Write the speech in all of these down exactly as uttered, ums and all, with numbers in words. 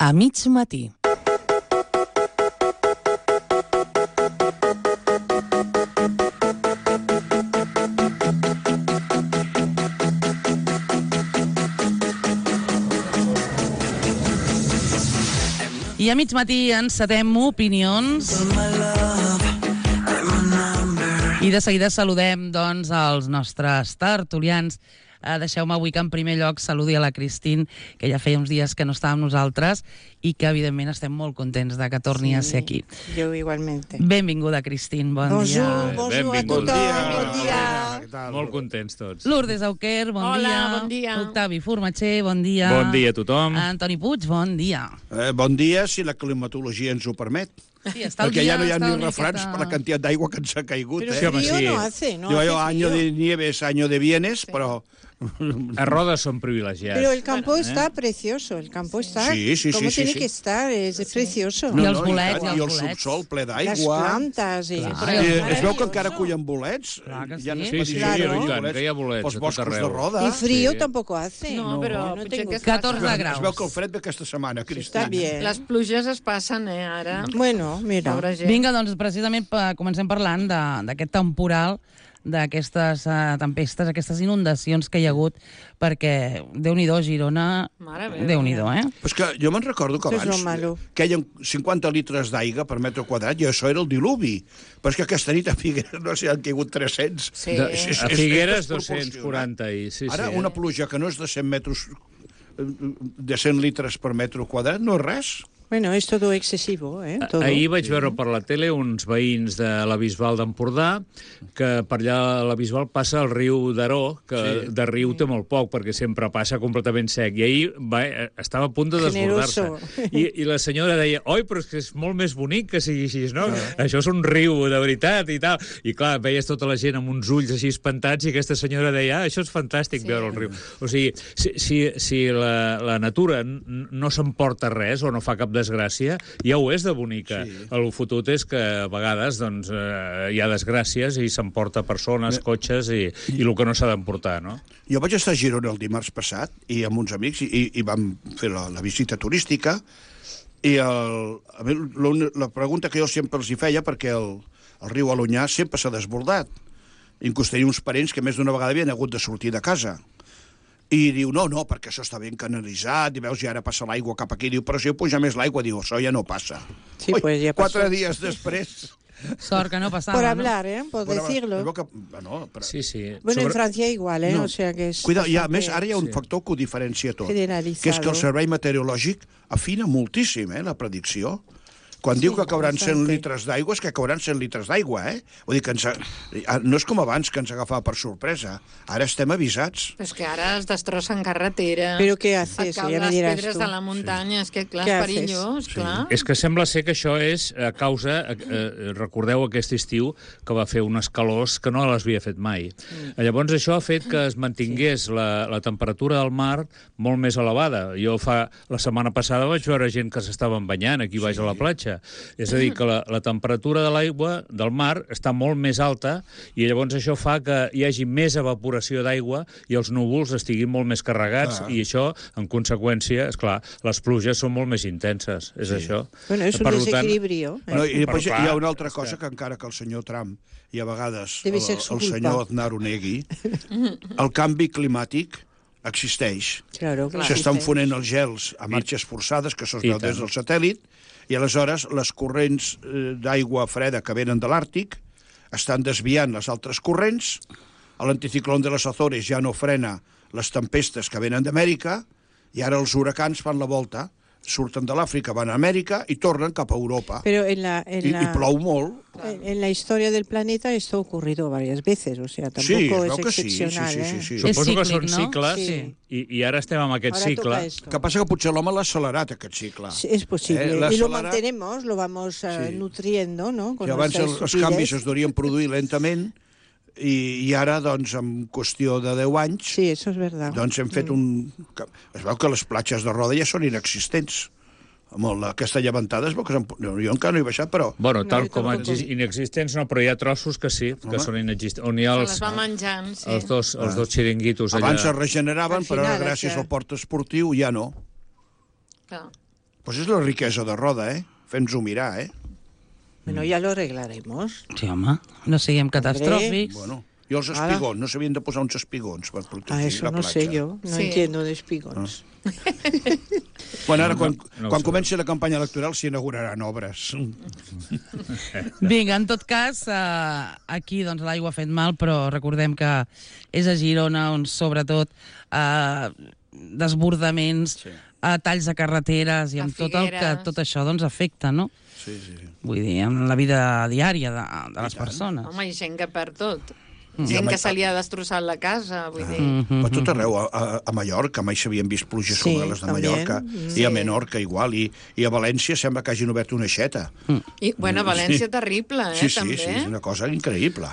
A mig matí. I a mig matí encetem opinions. I de seguida saludem, doncs, els nostres tertulians. Uh, Deixeu-me avui que en primer lloc saludi a la Cristín, que ja feia uns dies que no estava amb nosaltres i que, evidentment, estem molt contents de que torni sí, a ser aquí. Jo igualmente. Benvinguda, Cristín, bon bonjour, dia. Bonjour a tothom, bon dia. Bon dia. Molt contents tots. Lourdes Auquer, bon Hola, dia. bon dia. Octavi Formatxer, bon dia. Bon dia a tothom. Antoni Puig, bon dia. Eh, bon dia, si la climatologia ens ho permet. Sí, està el Perquè dia, ja no hi ha està ni una refrans miqueta... per la quantitat d'aigua que ens ha caigut. Pero eh? Sí, home, frío sí. no hace, no Digo hace yo, año frío. de nieves, año de bienes, Sí. però... A Roda són privilegiats. Pero el campo está precioso, el campo está Sí, sí, como sí, tiene sí. que estar, es precioso. I els i bolets, tant, i els I el bolets. subsol ple Las d'aigua. plantas. Y... Clar. Pero I Eh, es es veu que maravilloso. encara cullen bolets. Clar que Hi ha sí. Sí, sí, Claro. sí, i tant, que hi ha bolets pels a tot boscos arreu. de Roda. Y frío Sí. tampoco hace. No, però no potser tengo que es catorze passa. graus. Es veu que el fred ve aquesta setmana, Cristina. Está bien. Les pluges es passen, eh, ara. Bueno, mira. Pobra gent. Vinga, doncs, precisament pa- comencem parlant de- d'aquest temporal, d'aquestes uh, tempestes, aquestes inundacions que hi ha hagut, perquè Déu-n'hi-do, Girona, Mare meva. Déu-n'hi-do, eh? Però és que jo me'n recordo que Això és abans lo malo. queien cinquanta litres d'aigua per metre quadrat i això era el diluvi. Però és que aquesta nit a Figueres no sé, han caigut tres-cents. Sí. De, És- és- a és Figueres, desproporcionat. dos-cents quaranta. I, sí, Ara, sí. una pluja que no és de cent metres, de cent litres per metre quadrat, no és res. Bueno, es todo excesivo, ¿eh? Todo. Ahir vaig veure per la tele uns veïns de la Bisbal d'Empordà que per allà a la Bisbal passa el riu d'Aró, que sí. de riu té molt poc, perquè sempre passa completament sec. I ahir va, estava a punt de desbordar-se. Generoso. I, I la senyora deia, oi, però és que és molt més bonic que sigui així, no? no? Això és un riu, de veritat, i tal. I clar, veies tota la gent amb uns ulls així espantats i aquesta senyora deia, ah, això és fantàstic, sí. veure el riu. O sigui, si, si, si la, la natura n- no s'emporta res o no fa cap desgràcia, ja ho és de bonica. Sí. El fotut és que a vegades doncs, eh, hi ha desgràcies i s'emporta persones, cotxes i, i el que no s'ha d'emportar, no? Jo vaig estar a Girona el dimarts passat i amb uns amics i, i vam fer la, la visita turística i el, a mi, la, la pregunta que jo sempre els hi feia, perquè el, el riu Alonyà sempre s'ha desbordat. Inclús tenia uns parents que més d'una vegada havien hagut de sortir de casa. I diu, no, no, perquè això està ben canalitzat, i veus, i ara passa l'aigua cap aquí. Diu, però si ho puja més l'aigua, diu, això ja no passa. Sí, Ui, pues ya quatre pasó. dies després... Sort que no passava, Por no? hablar, ¿eh? Por Bueno, decirlo. es veu que, bueno, però... Sí, sí. Bueno, en Sobre- Francia igual, ¿eh? No. O sea que es... Cuida, i a bastante més, ara hi ha un Sí. factor que ho diferencia tot, generalizado. que és que el servei meteorològic afina moltíssim, eh, la predicció. Quan Sí, diu que cauran cent bastante. litres d'aigua, és que cauran cent litres d'aigua, eh? Vull dir que ens, ha- no és com abans, que ens agafava per sorpresa. Ara estem avisats. Però és que ara es destrossen carretera. Pero ¿qué haces? Et cauen Ya me les diràs pedres tu. de la muntanya. És que, clar, Què és haces? perillós, clar. És que sembla ser que això és a causa... Eh, recordeu aquest estiu que va fer unes calors que no les havia fet mai. Mm. Llavors això ha fet que es mantingués sí. la, la temperatura del mar molt més elevada. Jo fa la setmana passada vaig veure gent que s'estaven banyant aquí baix sí. a la platja. És a dir, que la, la temperatura de l'aigua, del mar, està molt més alta i llavors això fa que hi hagi més evaporació d'aigua i els núvols estiguin molt més carregats Ah. i això, en conseqüència, és clar, les pluges són molt més intenses. És Sí. això. Bueno, es un Per tant, desequilibrio. ¿eh? No, I després Però, hi ha clar, una altra és cosa que- que encara que el senyor Trump i a vegades Debe el, ser su el culpa. senyor Aznar ho negui, el canvi climàtic existeix. Claro, claro. S'estan fonent els gels a marxes forçades, que això es I veu des tant. del satèl·lit, i aleshores les corrents eh, d'aigua freda que venen de l'Àrtic estan desviant les altres corrents, l'anticiclón de les Azores ja no frena les tempestes que venen d'Amèrica, i ara els huracans fan la volta, surten de l'Àfrica, van a Amèrica i tornen cap a Europa. Pero en la, en, I, la, I plou molt. en, en la historia del planeta esto ha ocurrido varias veces, o sea, tampoco Sí, es es veu que sí, sí, excepcional. sí, sí, ¿eh? sí. És Suposo que cíclic, són no? cicles Sí. i, i ara estem amb aquest Ahora cicle. toca esto. El que passa que potser l'home l'ha accelerat, aquest cicle. Sí, es posible. Eh, l'ha y lo accelerat- mantenemos, lo vamos uh, Sí. nutriendo, ¿no? Con Que abans nuestra el, els estupidez. canvis es deurien produir lentament i, i ara, doncs, en qüestió de deu anys, Sí, eso es verdad. doncs hem fet un... Es veu que les platges de Roda ja són inexistents. Amb el- aquesta llevantada es veu que... Jo encara no he baixat, però... Bueno, No, tal jo com tampoc. exi- inexistents no, però hi ha trossos que sí, que Home. són inexistents. On hi ha Se els, les va menjant, sí. els, dos, els dos xiringuitos allà. Abans es regeneraven, Al però final, ara, gràcies això. al port esportiu, ja no. Clar. Pues és la riquesa de Roda, eh? Fem-nos-ho mirar, eh? Bueno, ya lo arreglaremos. Sí, home, no siguem catastròfics. Bueno, i els espigons, no s'havien de posar uns espigons per protegir Ah, eso la no platja. sé yo, no Sí. entiendo de espigons. Bueno, ara, quan, No, no ho quan sé. comenci la campanya electoral s'hi inauguraran obres. Vinga, en tot cas, eh, aquí doncs, l'aigua ha fet mal, però recordem que és a Girona on, sobretot, eh, desbordaments, Sí. eh, talls de carreteres i A amb tot el que Figueres. tot això doncs, afecta, no? Sí, sí, sí. Vull dir, en la vida diària de, de les persones. Home, hi ha gent que perd tot. I Gent a que Ma- se li ha destrossat la casa, vull dir... Mhm. Per tot arreu, a, a, a Mallorca mai s'havien vist pluges Sí, com les de també. Mallorca, i a Menorca igual, i, i a València sembla que hagin obert una aixeta. I, bueno, València terrible, eh, Sí, sí, també. sí, és una cosa increïble.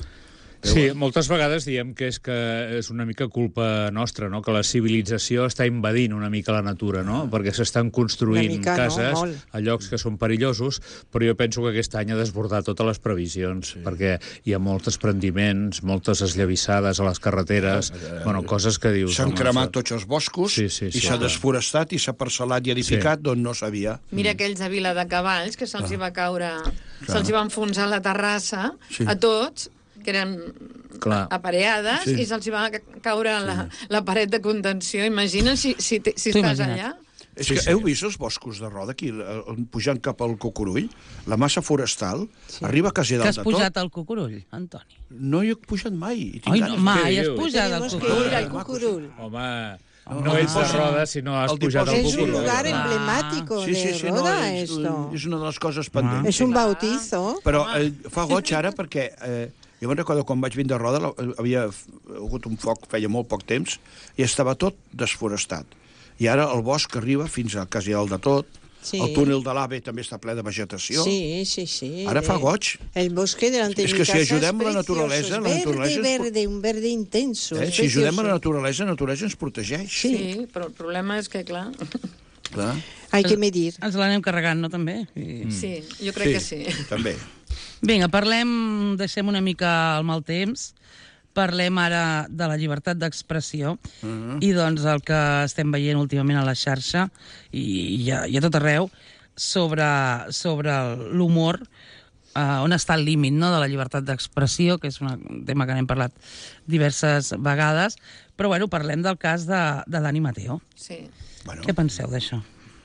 Sí, moltes vegades diem que és que és una mica culpa nostra, no? Que la civilització està invadint una mica la natura, no? Perquè s'estan construint Una mica, no? cases Molt. a llocs que són perillosos, però jo penso que aquest any ha desbordat totes les previsions, sí. perquè hi ha molts desprendiments, moltes esllavissades a les carreteres, bueno, coses que dius... S'han home, cremat això- tots els boscos Sí, sí, i sí, s'ha clar. desforestat i s'ha parcel·lat i edificat d'on no s'havia. Mira aquells de Vila de Cavalls, que se'ls hi va caure... Se'ls hi va enfonsar la terrassa Sí. a tots, que eren Clar. apareades, Sí. i se'ls hi va ca- caure la, la paret de contenció. Imagina si, si, te- si Tu estàs imagina't. allà. És Sí, que sí. heu vist els boscos de Roda, aquí, el- pujant cap al Cucurull? La massa forestal arriba quasi Que dalt has de pujat tot. al Cucurull, Antoni? No hi he pujat mai. I tinc Ai, ganes. no, mai Què has dius? pujat al Tenemos que ir al Cucurull. Cucurull. Home, No, no ets de el roda si no has el pujat al dipòsit- Es un Cucurull. lugar Ah. emblemático Sí, sí, de sí, no, Roda, és, esto. és una de les coses pendents. Es un bautizo. Però eh, fa goig ara perquè... Eh, jo me'n recordo quan vaig vindre a Roda, la- eh, havia f- hagut un foc feia molt poc temps i estava tot desforestat. I ara el bosc arriba fins a quasi dalt de tot. Sí. El túnel de l'Ave també està ple de vegetació. Sí, sí, sí. Ara fa Eh, goig. El bosque delante de Es mi que si casa ayudem es a la naturalesa, precioso, la es naturalesa verde, es po- verde, un verde intenso. Eh? es Si ajudem a precioso. la naturalesa, la naturalesa ens protegeix. Sí. Sí, però el problema és que, clar... Clar. Hay que medir. Ens l'anem carregant, no, també? I... Sí, jo crec que sí. També. Vinga, parlem, deixem una mica el mal temps, parlem ara de la llibertat d'expressió uh -huh. i doncs el que estem veient últimament a la xarxa i, i, a, i a tot arreu sobre, sobre l'humor, uh, on està el límit, no?, de la llibertat d'expressió, que és una, un tema que n'hem parlat diverses vegades, però bueno, parlem del cas de, de Dani Mateo. Sí. Bueno, Què penseu d'això?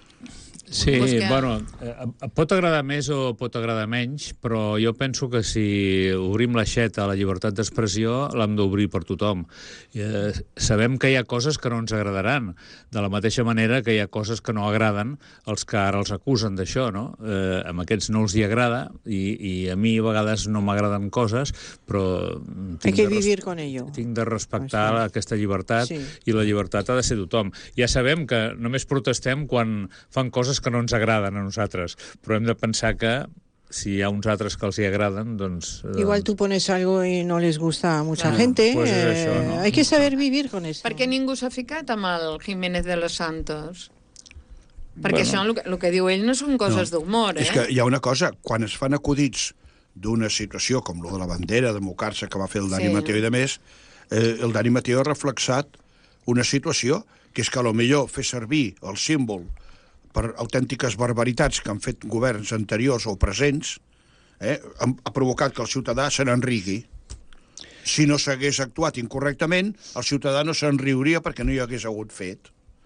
Sí, Pues que- bueno, eh, pot agradar més o pot agradar menys, però jo penso que si obrim l'aixeta a la llibertat d'expressió l'hem d'obrir per tothom. Eh, sabem que hi ha coses que no ens agradaran, de la mateixa manera que hi ha coses que no agraden als que ara els acusen d'això, no? Eh, amb aquests no els hi agrada i, i a mi a vegades no m'agraden coses, però Hay tinc que de res- vivir con ello. tinc de respectar Això. aquesta llibertat Sí. i la llibertat ha de ser tothom. Ja sabem que només protestem quan fan coses que no ens agraden a nosaltres, però hem de pensar que si hi ha uns altres que els hi agraden, doncs... eh, Igual tú pones algo y no les gusta a mucha Claro. gente. Pues es eh, eso, ¿no? Hay que saber vivir con esto. Per què ningú s'ha ficat amb el Jiménez de los Santos? Perquè Bueno. això, el que, el que diu ell, no són coses d'humor, eh? és que hi ha una cosa, quan es fan acudits d'una situació com lo de la bandera, de mocar-se, que va fer el Dani Sí. Mateo i de més, eh, el Dani Mateo ha reflexat una situació que és que a lo millor fer servir el símbol per autèntiques barbaritats que han fet governs anteriors o presents, eh, ha, ha provocat que el ciutadà se n'enrigui. Si no s'hagués actuat incorrectament, el ciutadà no se'n riuria perquè no hi hagués hagut fet.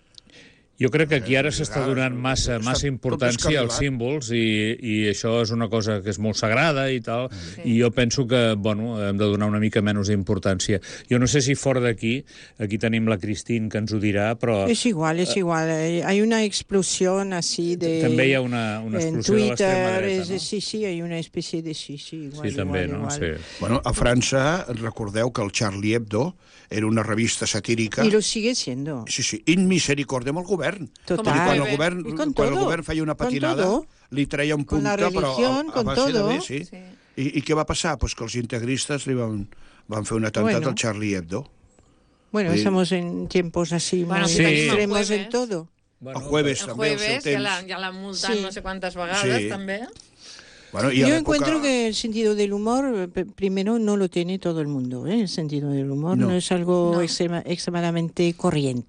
Jo crec que aquí ara s'està donant massa, Està massa tot importància als descarrilat. símbols i, i això és una cosa que és molt sagrada i tal, i jo penso que, bueno, hem de donar una mica menys importància. Jo no sé si fora d'aquí, aquí tenim la Cristín que ens ho dirà, però Es igual, es igual. Eh, Hay una explosión así de... també hi ha una, una en explosió de l'extrema Twitter, dreta, es- no? sí, sí, hay una especie de sí, sí, igual, Sí, també, igual, no? igual. Sí. Bueno, a França, recordeu que el Charlie Hebdo era una revista satírica. Y lo sigue siendo. Sí, sí, in misericòrdia amb el govern. Total. I quan el Bé. govern, I con quan el todo, govern feia una con patinada, todo. li treia un Con punta, la però religión, a, a con base de todo. bé, sí. Sí. I, I què va passar? Pues que els integristes li van, van fer un atemptat Bueno. al Charlie Hebdo. Bueno, Sí. estamos en tiempos así Bueno, muy sí. extremos Jueves. en todo. Bueno, el jueves El també, al seu jueves, ja temps. l'ha ja l'han multat Sí. no sé quantes vegades, Sí. també. Bueno, i a Yo l'època- encuentro que el sentido del humor, eh, p- primero, no lo tiene todo el mundo. ¿eh? El sentido del humor No. no, es algo No. extrema- extremadamente corriente.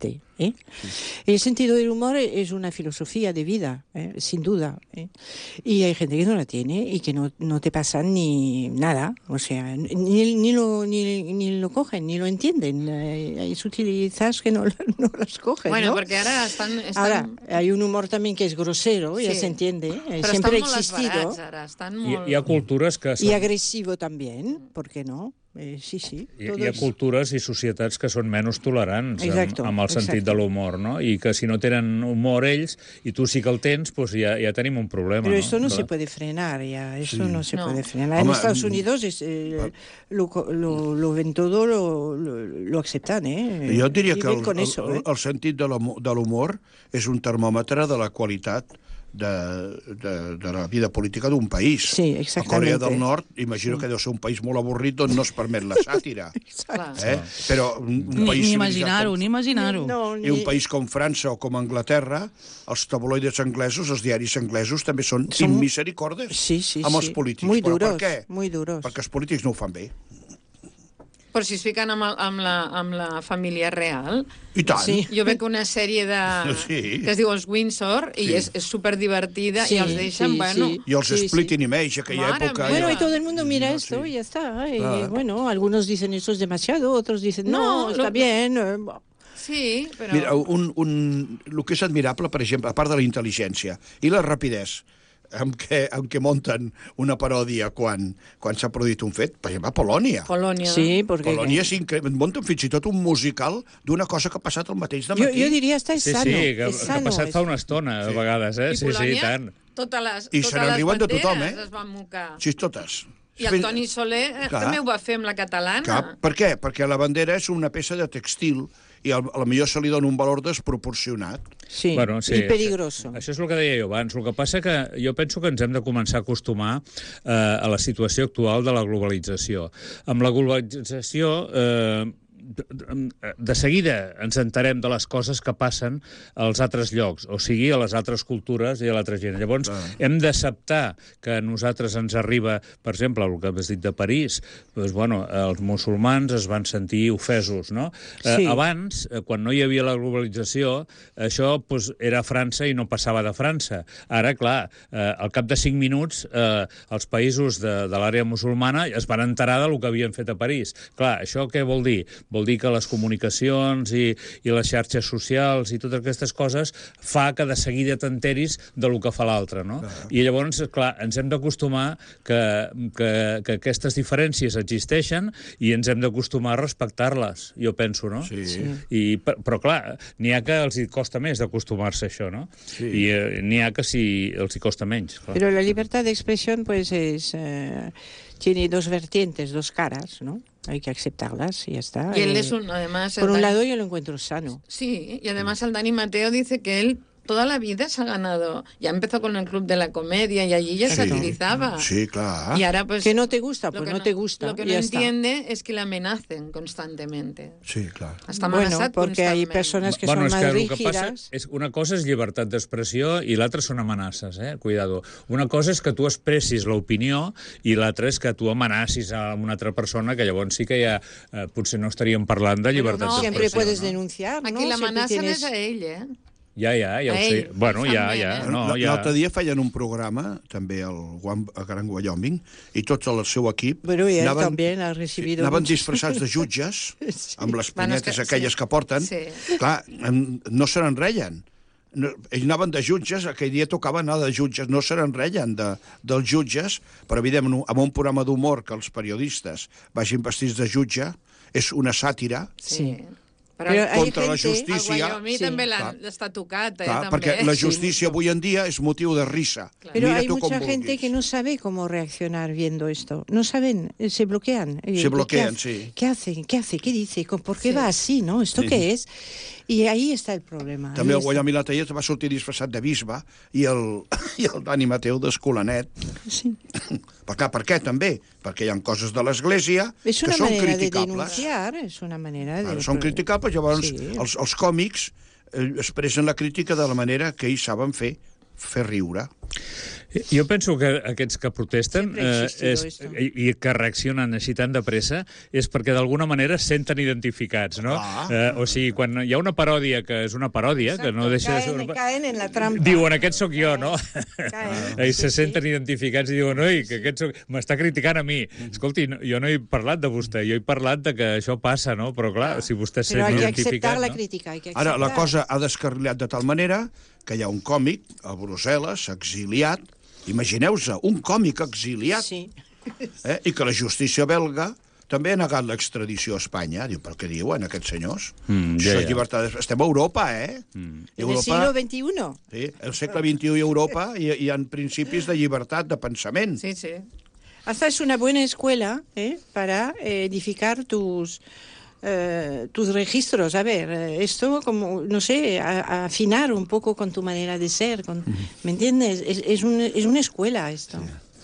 ¿eh? El sentido del humor es una filosofía de vida, ¿eh? Sin duda. ¿eh? Y hay gente que no la tiene y que no, no te pasan ni nada, o sea, ni, ni, lo, ni, ni lo cogen, ni lo entienden. Hay, hay sutilidades que no, no las cogen, Bueno, ¿no? porque ahora están... están... Ahora, hay un humor también que es grosero, Sí. ya se entiende, ¿eh? Però Siempre ha estan molt existido. esbarats, ara. Estan Hi, molt... hi ha cultures que Y són... agresivo también, ¿por qué no? Eh, sí, sí. Hi, todo hi ha es- cultures i societats que són menys tolerants amb, Exacto, amb el sentit exacto. de l'humor, no? I que si no tenen humor ells i tu sí que el tens, doncs ja, ja tenim un problema, Pero no? esto no Clar. se puede frenar ya, eso Sí. no se No. puede frenar. En Hombre, Estados mm, Unidos es, eh, lo, lo, lo ven todo, lo, lo, lo aceptan, ¿eh? Jo diria que Viven el, con el, eso, el, ¿eh? el sentit de l'humo- de l'humor és un termòmetre de la qualitat de, de, de la vida política d'un país. Sí, A exactamente. Corea del Nord, imagino que deu ser un país molt avorrit on no es permet la sàtira. Clar. Eh? Però un, un Ni, país ni civilitzat imaginar-ho, com- ni imaginar-ho. No, I un ni- país com França o com Anglaterra, els tabloides anglesos, els diaris anglesos, també són Són- immisericordes Sí, sí, amb els sí. polítics. Muy Però duros, per què? muy duros. Perquè els polítics no ho fan bé. Però si es fiquen amb, el, amb, la, amb la família real... I tant. Sí. Jo veig una sèrie de, Sí. que es diu Els Windsor i Sí. és, és superdivertida Sí, i els deixen, sí, bueno... sí. I els Sí, Split sí. in Image, aquella Mare època... meva. Bueno, ja- y todo el mundo mira No, esto sí. y ya está. Y Claro. bueno, algunos dicen eso es demasiado, otros dicen no, No, está lo- bien. eh, bo- Sí, però... Mira, un, un, el que és admirable, per exemple, a part de la intel·ligència i la rapidesa amb què, amb què munten una paròdia quan, quan s'ha produït un fet, per exemple, a Polònia. Polònia. Sí, porque... Polònia és incre... munten fins i tot un musical d'una cosa que ha passat el mateix de Yo, matí. yo diría hasta es Sí, sano. sí, que, es que sano, ha passat es- fa una estona, a vegades, eh? I Sí, sí, i Polònia, tant. totes les, I se totes les n'enriuen de tothom, banderes eh? es van mocar. Sí, totes. I el Toni Soler eh, Clar. també ho va fer amb la catalana. Cap. Per què? Perquè la bandera és una peça de textil i a lo millor se li dona un valor desproporcionat. Sí, Bueno, sí, y peligroso. Això, això és el que deia jo abans. El que passa que jo penso que ens hem de començar a acostumar eh, a la situació actual de la globalització. Amb la globalització... Eh, de seguida ens enterem de les coses que passen als altres llocs, o sigui, a les altres cultures i a l'altra gent. Llavors, ah. hem d'acceptar que a nosaltres ens arriba, per exemple, el que has dit de París, doncs, bueno, els musulmans es van sentir ofesos, no? Sí. Eh, abans, eh, quan no hi havia la globalització, això doncs, era França i no passava de França. Ara, clar, eh, al cap de cinc minuts, eh, els països de, de l'àrea musulmana es van enterar del que havien fet a París. Clar, això què vol dir? Vol dir que les comunicacions i, i les xarxes socials i totes aquestes coses fa que de seguida t'enteris de lo que fa l'altre, no? Clar. I llavors, clar, ens hem d'acostumar que, que, que aquestes diferències existeixen i ens hem d'acostumar a respectar-les, jo penso, no? Sí. Sí. I, però, clar, n'hi ha que els hi costa més d'acostumar-se a això, no? Sí. I eh, n'hi ha que si els hi costa menys. Clar. Pero la libertad de expresión, pues, es, eh, tiene dos vertientes, dos caras, ¿no? Hay que aceptarlas y ya está. Y él Eh, es un, además... Por el un Dani- lado, yo lo encuentro sano. Sí, y además el Dani Mateo dice que él toda la vida se ha ganado. Ya empezó con el Club de la Comedia y allí ya Sí. satirizaba. Sí, clar. Y ahora, pues... Que no te gusta, lo pues que no te gusta, Lo que y no ya está. entiende es que le amenacen constantemente. Sí, clar. Està Bueno, amenaçat porque hay constantment. personas que bueno, son és más que el que passa rígidas. és una cosa és llibertat d'expressió i l'altra són amenaces, eh? Cuidado. Una cosa és que tu expressis l'opinió i l'altra és que tu amenacis a una altra persona, que llavors sí que ja eh, potser no estaríem parlant de llibertat no, d'expressió. Siempre puedes no? denunciar, ¿no? Aquí Siempre l'amenacen tienes- és a ell, eh? Ja, ja, ja ho A sé. ell, Bueno, ja, també, ja. eh? No, L- ja. L'altre dia feien un programa, també al Guam, a Gran Wyoming, i tot el seu equip Bueno, y él anaven, también ha recibido anaven muchos- disfressats de jutges, Sí. amb les Bueno, és punyetes que- aquelles sí. que porten. Sí. Clar, em- no se n'enreien. No, ells anaven de jutges, aquell dia tocava anar de jutges, no se n'enreien de, dels jutges, però evidentment amb un programa d'humor que els periodistes vagin vestits de jutge, és una sàtira. Sí. Però, Però hay contra la gente- justícia. a Wyoming Sí. també l'han- Clar. està tocat, eh? Clar, també. perquè la Sí, justícia avui en dia és motiu de risa. Pero Mira hay tu com mucha gente vulguis. que no sabe cómo reaccionar viendo esto. No saben, eh, se bloquean. Eh, Se ¿qué bloquean, hace? sí. ¿Qué hace? ¿Qué hace? ¿Qué dice? ¿Con- ¿Por qué Sí. va así? ¿No? ¿Esto Sí. qué es? Y ahí está el problema. També ahí el Wyoming l'altre dia va sortir disfressat de bisbe i el, i el Dani Mateu d'Escolanet. está. Sí. Per, clar, per què també? Perquè hi ha coses de l'Església Es que una són manera de criticables. denunciar, es una manera de... Ara, són criticables, llavors Sí. els, els còmics eh, expressen la crítica de la manera que ells saben fer, fer riure. Jo penso que aquests que protesten Sempre ha eh, existido és, esto. i, i que reaccionen així tan de pressa és perquè d'alguna manera es senten identificats, no? Ah. Eh, o sigui, quan hi ha una paròdia que és una paròdia, que no deixa de ser Caen, una... caen en la trampa. Diuen, aquest sóc jo, no? Caen, I sí, se senten sí. identificats i diuen, oi, que aquest soc... m'està criticant a mi. Escolti, no, jo no he parlat de vostè, jo he parlat de que això passa, no? Però clar, si vostè es Però sent hay que identificat... acceptar la no? crítica. Hay que acceptar. Ara, la cosa ha descarrilat de tal manera que hi ha un còmic a Brussel·les, exiliat, imagineu-se, un còmic exiliat, Sí. eh, i que la justícia belga també ha negat l'extradició a Espanya. Diu, però què diuen aquests senyors? Mm, ja, Això és ja. llibertat. Estem a Europa, eh? Mm. En el siglo veintiuno. Sí, el segle vint-i-u i Europa hi, hi ha principis de llibertat de pensament. Sí, sí. Hasta es una buena escuela eh, para eh, edificar tus... eh, tus registros, a ver, eh, esto como, no sé, a, a afinar un poco con tu manera de ser, con, ¿me entiendes? Es, es, un, es una escuela esto,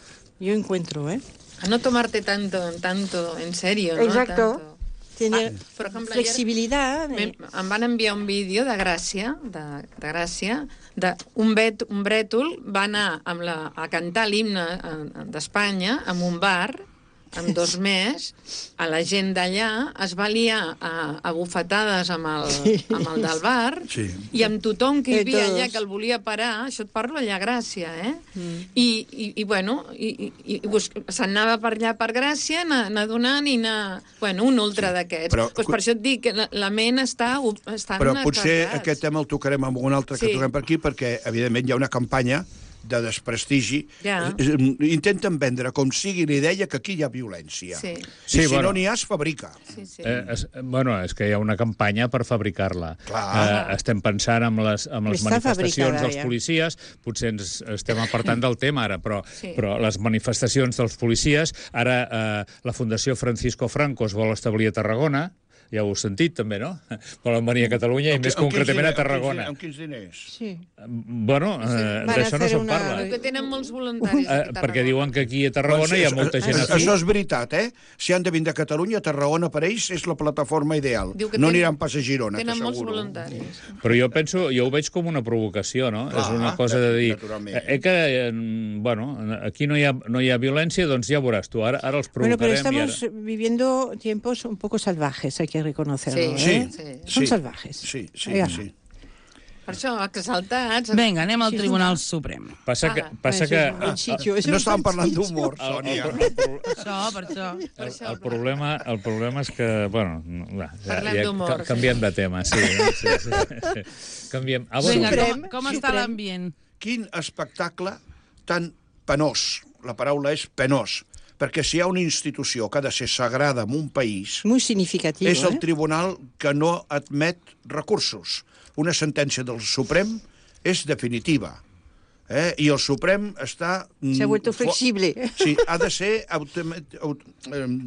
yo encuentro, ¿eh? A no tomarte tanto, tanto en serio, ¿no? Exacto. Tanto. Tener Ah, por ejemplo, flexibilidad. Me, eh, em van enviar un vídeo de Gràcia, de, de Gràcia, de un, bet, un brètol va anar amb la, a cantar l'himne eh, d'Espanya en un bar, amb dos més, a la gent d'allà es va liar a, a bufetades amb el, amb el del bar, Sí. i amb tothom que hi Eh, havia todos. allà que el volia parar, això et parlo allà a Gràcia, eh? Mm. I, i, I, bueno, i, i, i bus- s'anava per allà per Gràcia, anar, anar donant i anar... Bueno, un ultra d'aquests. però- Pues per això et dic que la, la ment està, està Però en potser estats. aquest tema el tocarem amb un altre que Sí. toquem per aquí, perquè, evidentment, hi ha una campanya de desprestigi. Ja. Eh, Intenten vendre com sigui la idea que aquí hi ha violència. Sí. I Sí, si bueno. no n'hi ha, es fabrica. Sí, sí. Eh, es, bueno, és que hi ha una campanya per fabricar-la. Clar. Eh, estem pensant amb les, amb les Està manifestacions fabricada, dels ja. policies, potser ens estem apartant del tema ara, però, Sí. però les manifestacions dels policies, ara eh, la Fundació Francisco Franco es vol establir a Tarragona, ja ho heu sentit també, no? Volen venir a Catalunya i Amb més qui- amb quins concretament a diners- Tarragona. Amb quins diners? sí. Bueno, eh, Van a d'això no fer se'n una- parla. Que tenen molts voluntaris Eh, aquí a perquè Tarragona. diuen que aquí a Tarragona hi ha molta gent Això- aquí. Això és veritat, eh? Si han de vindre a Catalunya, Tarragona per ells és la plataforma ideal. Diu que No ten- aniran pas a Girona, Tenen molts t'asseguro. voluntaris. Però jo penso, jo ho veig com una provocació, no? Clar, és una cosa de dir, naturalment. eh, eh, que, eh, bueno, aquí no hi, ha, no hi ha violència, doncs ja veuràs tu, ara, ara els Bueno, pero provocarem. estamos I ara... viviendo tiempos un poco salvajes, hay que reconocerlo, Sí, ¿eh? sí. Son Sí. salvajes. Sí, sí, Venga. sí. Per això, exaltats... Vinga, anem al Sí, Tribunal Suprem. Passa que... Ah, Passa Eso que es un buen sitio, eso No es un estàvem buen parlant sitio. d'humor, el, el, Sònia. el, el, Això, per això. el, el, problema, el problema és que... Bueno, no, va, ja, Parlem ja, d'humor, ca- canviem de tema, sí. sí, sí, sí. Canviem. Ah, bueno, Vinga, Suprem, com, com està Suprem. l'ambient? Quin espectacle tan penós. La paraula és penós. Perquè si hi ha una institució que ha de ser sagrada en un país, Muy significativo, és el ¿eh? tribunal que no admet recursos. Una sentència del Suprem és definitiva. Eh? I el Suprem està... mm, Se ha vuelto fo- flexible. Sí, ha de ser automa- aut- eh,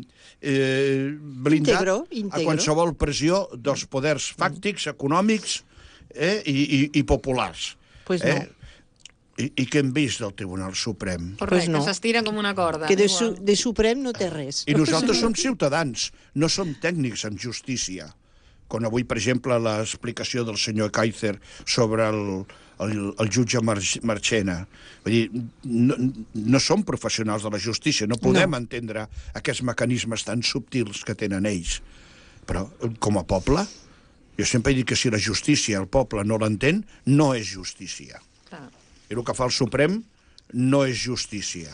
eh, blindat Íntegro, a íntegro. qualsevol pressió dels poders fàctics, econòmics eh? I, i, i populars. Pues eh? no. I, I què hem vist del Tribunal Suprem? Correcte, Pues no. s'estira com una corda. Que de, igual. su, de Suprem no té res. I nosaltres som ciutadans, no som tècnics en justícia. Com avui, per exemple, l'explicació del senyor Kaiser sobre el, el, el jutge Mar Marchena. Vull dir, no, no som professionals de la justícia, no podem No. entendre aquests mecanismes tan subtils que tenen ells. Però, com a poble, jo sempre he dit que si la justícia el poble no l'entén, no és justícia. Clar. I el que fa el Suprem no és justícia.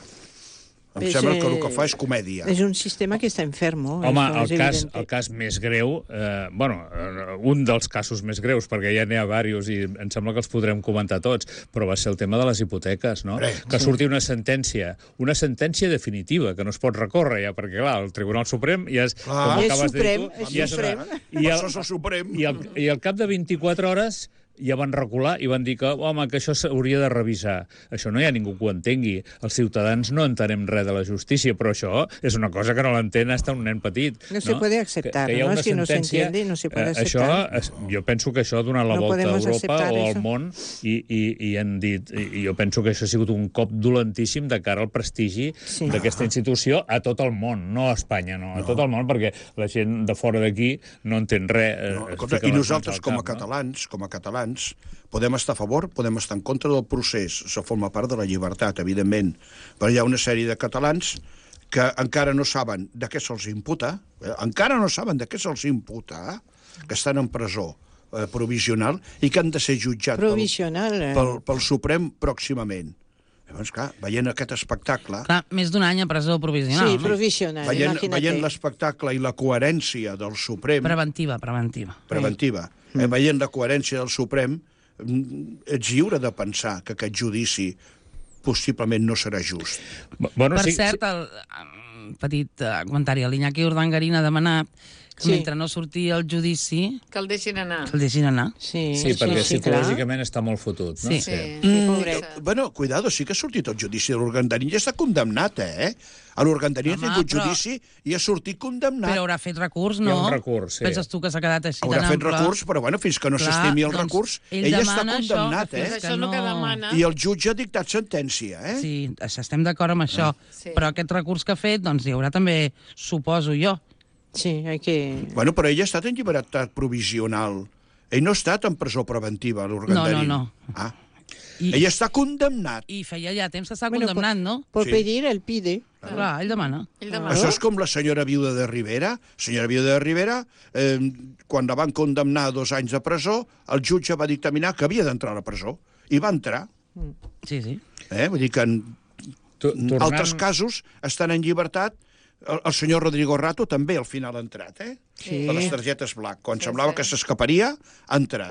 Em És, sembla que el eh, que fa és comèdia. Es un sistema que está enfermo. home, eso el es cas, evidente. el cas més greu, eh, bueno, eh, un dels casos més greus, perquè ja n'hi ha diversos i em sembla que els podrem comentar tots, però va ser el tema de les hipoteques, no? Hombre, que surti una sentència, una sentència definitiva, que no es pot recórrer ja, perquè clar, el Tribunal Suprem ja és, Clar. com És acabes de Suprem, dir tu, és ja Suprem. I, Per el, això és el Suprem. i, el, I al cap de vint-i-quatre hores ja van recular i van dir que, home, que això s'hauria de revisar. Això no hi ha ningú que ho entengui. Els ciutadans no entenem res de la justícia, però això és una cosa que no l'entén hasta un nen petit. No se puede aceptar, hi ha ¿no? una Si no se sentència, entiende, no se puede eh, Això, aceptar. es, jo penso que això ha donat la No volta a podemos Europa aceptar o al eso. món i, i, i han dit, i jo penso que això ha sigut un cop dolentíssim de cara al prestigi Sí. d'aquesta institució a tot el món, no a Espanya, no, a tot el món, perquè la gent de fora d'aquí no entén res. eh, No, es escolta, fica I les mans nosaltres, al com a cap, no? catalans, com a catalans, catalans podem estar a favor, podem estar en contra del procés, això forma part de la llibertat, evidentment, però hi ha una sèrie de catalans que encara no saben de què se'ls imputa, eh? encara no saben de què se'ls imputa, que estan en presó eh, provisional i que han de ser jutjats Provisional, pel, eh? pel, pel Suprem pròximament. Llavors, clar, veient aquest espectacle... Clar, més d'un any a presó provisional, Sí, no? provisional, Veient, imagínate. veient l'espectacle i la coherència del Suprem... Preventiva, preventiva. preventiva. Mm. Eh, veient la coherència del Suprem, mm, ets lliure de pensar que aquest judici possiblement no serà just. Bueno, Per sí, cert, el, um, petit uh, comentari, l'Iñaki Urdangarín ha demanat que Sí. mentre no surti el judici, Que el deixin anar. que el deixin anar. Sí, Sí, perquè sí, clar. psicològicament està molt fotut, no? Sí. Sí, Mm, pobret. bueno, cuidado, sí que ha sortit el judici de l'Urgandarín, ja està condemnat, eh? A l'Urgandarín ha Home, tingut però- judici i ha sortit condemnat. Però haurà fet recurs, Hi no? ha un recurs, sí. Penses tu que s'ha quedat així Haurà tan fet ample? recurs, però bueno, fins que no Clar, s'estimi el doncs, recurs, ell ell està demana això, condemnat, que eh? fins Això és el que demana. I el jutge ha dictat sentència, eh? Sí, això estem d'acord amb això. Sí. Però aquest recurs que ha fet, doncs hi haurà també, suposo jo. Sí, hay que... Bueno, però ell ha estat en llibertat provisional. Ell no ha estat en presó preventiva, l'Urgandarín. No, no, no. Ah. I, Ell està condemnat. I feia ja temps que està Bueno, condemnat, no? Por Sí. pedir, él pide. Clar, ell demana. Ell demana. Això és com la senyora viuda de Rivera. Senyora viuda de Rivera, eh, quan la van condemnar a dos anys de presó, el jutge va dictaminar que havia d'entrar a la presó. I va entrar. Sí, sí. Eh? Vull dir que en Tu- tornant- altres casos estan en llibertat. El, el senyor Rodrigo Rato també al final ha entrat, eh? Sí. De les targetes Black. Quan Sí, semblava sí. que s'escaparia, ha entrat.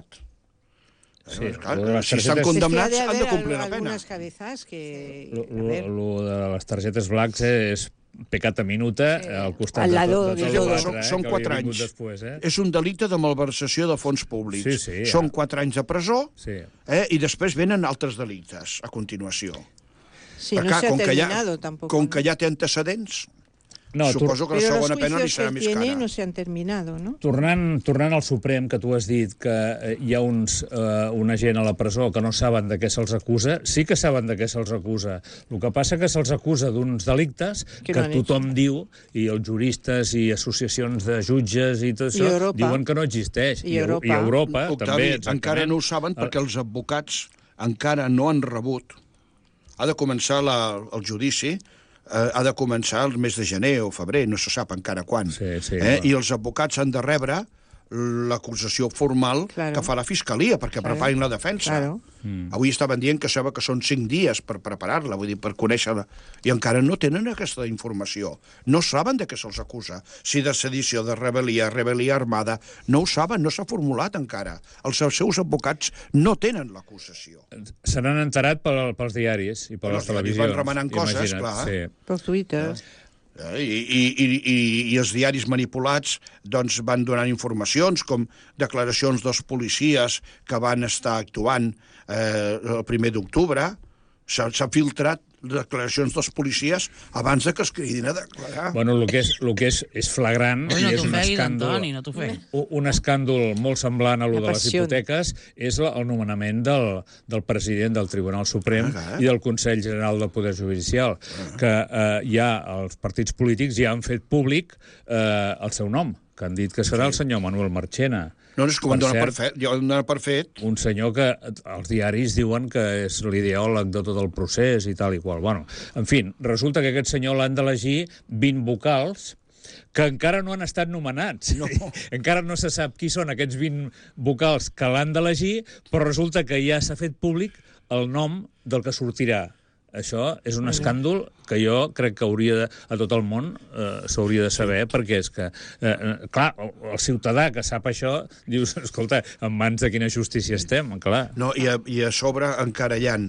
Sí, Eh, clar, lo de les si estan targetes- condemnats, Es que ha han de haber complir la pena. algunas cabezas que... Lo, a lo, ver, lo de les targetes blacks és pecat a minuta Sí. al costat Al de, lado tot, de de tot todo. l'altre, Són- eh, són que quatre havia vingut anys. Després, eh? És un delicte de malversació de fons públics. Sí, sí, ja. Són quatre anys de presó Sí. eh? i després venen altres delictes a continuació. sí, Però, no clar, se ha com que, ja, terminado tampoco. com ¿no? que ja té antecedents, No, tor suposo que la Pero los segona pena li juicios serà que més tiene cara. no se han terminado, ¿no? tornant, tornant al Suprem, que tu has dit que eh, hi ha uns, eh, una gent a la presó que no saben de què se'ls acusa, sí que saben de què se'ls acusa. El que passa que se'ls acusa d'uns delictes Que que, no han tothom diu, i els juristes i associacions de jutges i tot I això, Europa. diuen que no existeix. I a- Europa. I a Europa Octavi, també, exactament. encara no ho saben perquè els advocats encara no han rebut. Ha de començar la, el judici, eh, ha de començar el mes de gener o febrer, no se sap encara quan. Sí, sí, eh? clar. I els advocats han de rebre l'acusació formal Claro. que fa la Fiscalia perquè Claro. preparin la defensa. Claro. Mm. Avui estaven dient que sembla que són cinc dies per preparar-la, vull dir, per conèixer-la, i encara no tenen aquesta informació. No saben de què se'ls acusa. Si de sedició, de rebel·lia, rebel·lia armada, no ho saben, no s'ha formulat encara. Els seus advocats no tenen l'acusació. Se n'han enterat pel, pels diaris i per Els les diaris televisions. van remenant coses, imagina't, clar. Sí. Por Twitter. Eh? I, i, i, i, I els diaris manipulats doncs, van donant informacions com declaracions dels policies que van estar actuant eh, el primer d'octubre. S'ha s'ha filtrat declaracions dels policies abans de que es cridin a declarar. Bueno, el que és, el que és, és flagrant Ui, i no és un t'ofeguis, escàndol... Antoni, no t'ofeguis. Un un escàndol molt semblant a lo La de les passió. hipoteques és la- el nomenament del, del president del Tribunal Suprem Ah, i del Consell General del Poder Judicial, que eh, ja els partits polítics ja han fet públic eh, el seu nom, que han dit que serà el senyor Manuel Marchena. No, no és que ho han Per donat per cert, fet. Ja ho han donat per fet. un senyor que els diaris diuen que és l'ideòleg de tot el procés i tal i qual. Bueno, en fi, resulta que aquest senyor l'han d'elegir vint vocals que encara no han estat nomenats. No. Encara no se sap qui són aquests vint vocals que l'han d'elegir, però resulta que ja s'ha fet públic el nom del que sortirà. Això és un escàndol que jo crec que hauria de, a tot el món eh, s'hauria de saber, perquè és que, eh, eh, clar, el, el ciutadà que sap això, dius, escolta, en mans de quina justícia estem, clar. No, i, a, I a sobre encara hi ha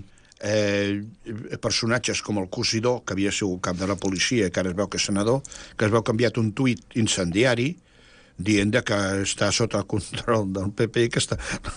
eh, personatges com el Cosidor, que havia sigut cap de la policia i que ara es veu que és senador, que es veu que ha enviat un tuit incendiari dient de que està sota el control del P P, que està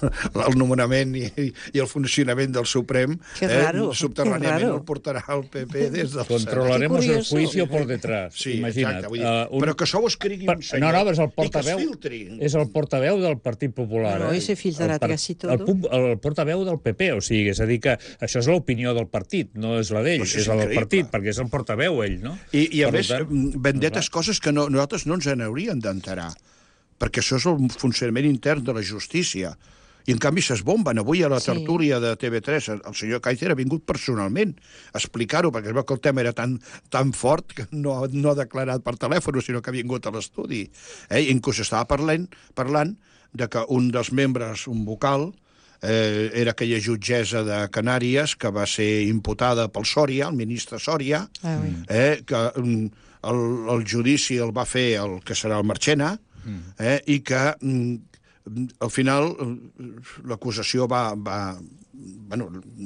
el nomenament i, i el funcionament del Suprem Que raro, subterràniament que raro. el portarà el P P des del Controlaremos Qué el curioso. juicio por detrás, Sí, imagina't. exacte, vull dir, Uh, però que això ho escrigui per- un senyor no, no, però és el i que es portaveu, filtri. és el portaveu del Partit Popular. Bueno, eh? ese filtrará El par- casi todo. El, pu- el portaveu del P P, o sigui, és a dir que això és l'opinió del partit, no és la d'ell, Però això és és la del increïble. partit, perquè és el portaveu ell, no? I, i a Per més, tant, vendetes clar. coses que no, nosaltres no ens n'hauríem d'enterar, perquè això és el funcionament intern de la justícia. I, en canvi, s'esbomben. Avui a la Sí. tertúlia de T V tres el senyor Kaiser ha vingut personalment a explicar-ho, perquè es veu que el tema era tan, tan fort que no, no ha declarat per telèfon, sinó que ha vingut a l'estudi. Eh? Inclús estava parlant, parlant de que un dels membres, un vocal, eh, era aquella jutgessa de Canàries que va ser imputada pel Sòria, el ministre Sòria, Ah, oui. eh, que mm, el, el judici el va fer el que serà el Marchena, eh, i que mm, al final l'acusació va, va... Bueno,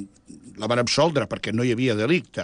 la van absoldre perquè no hi havia delicte.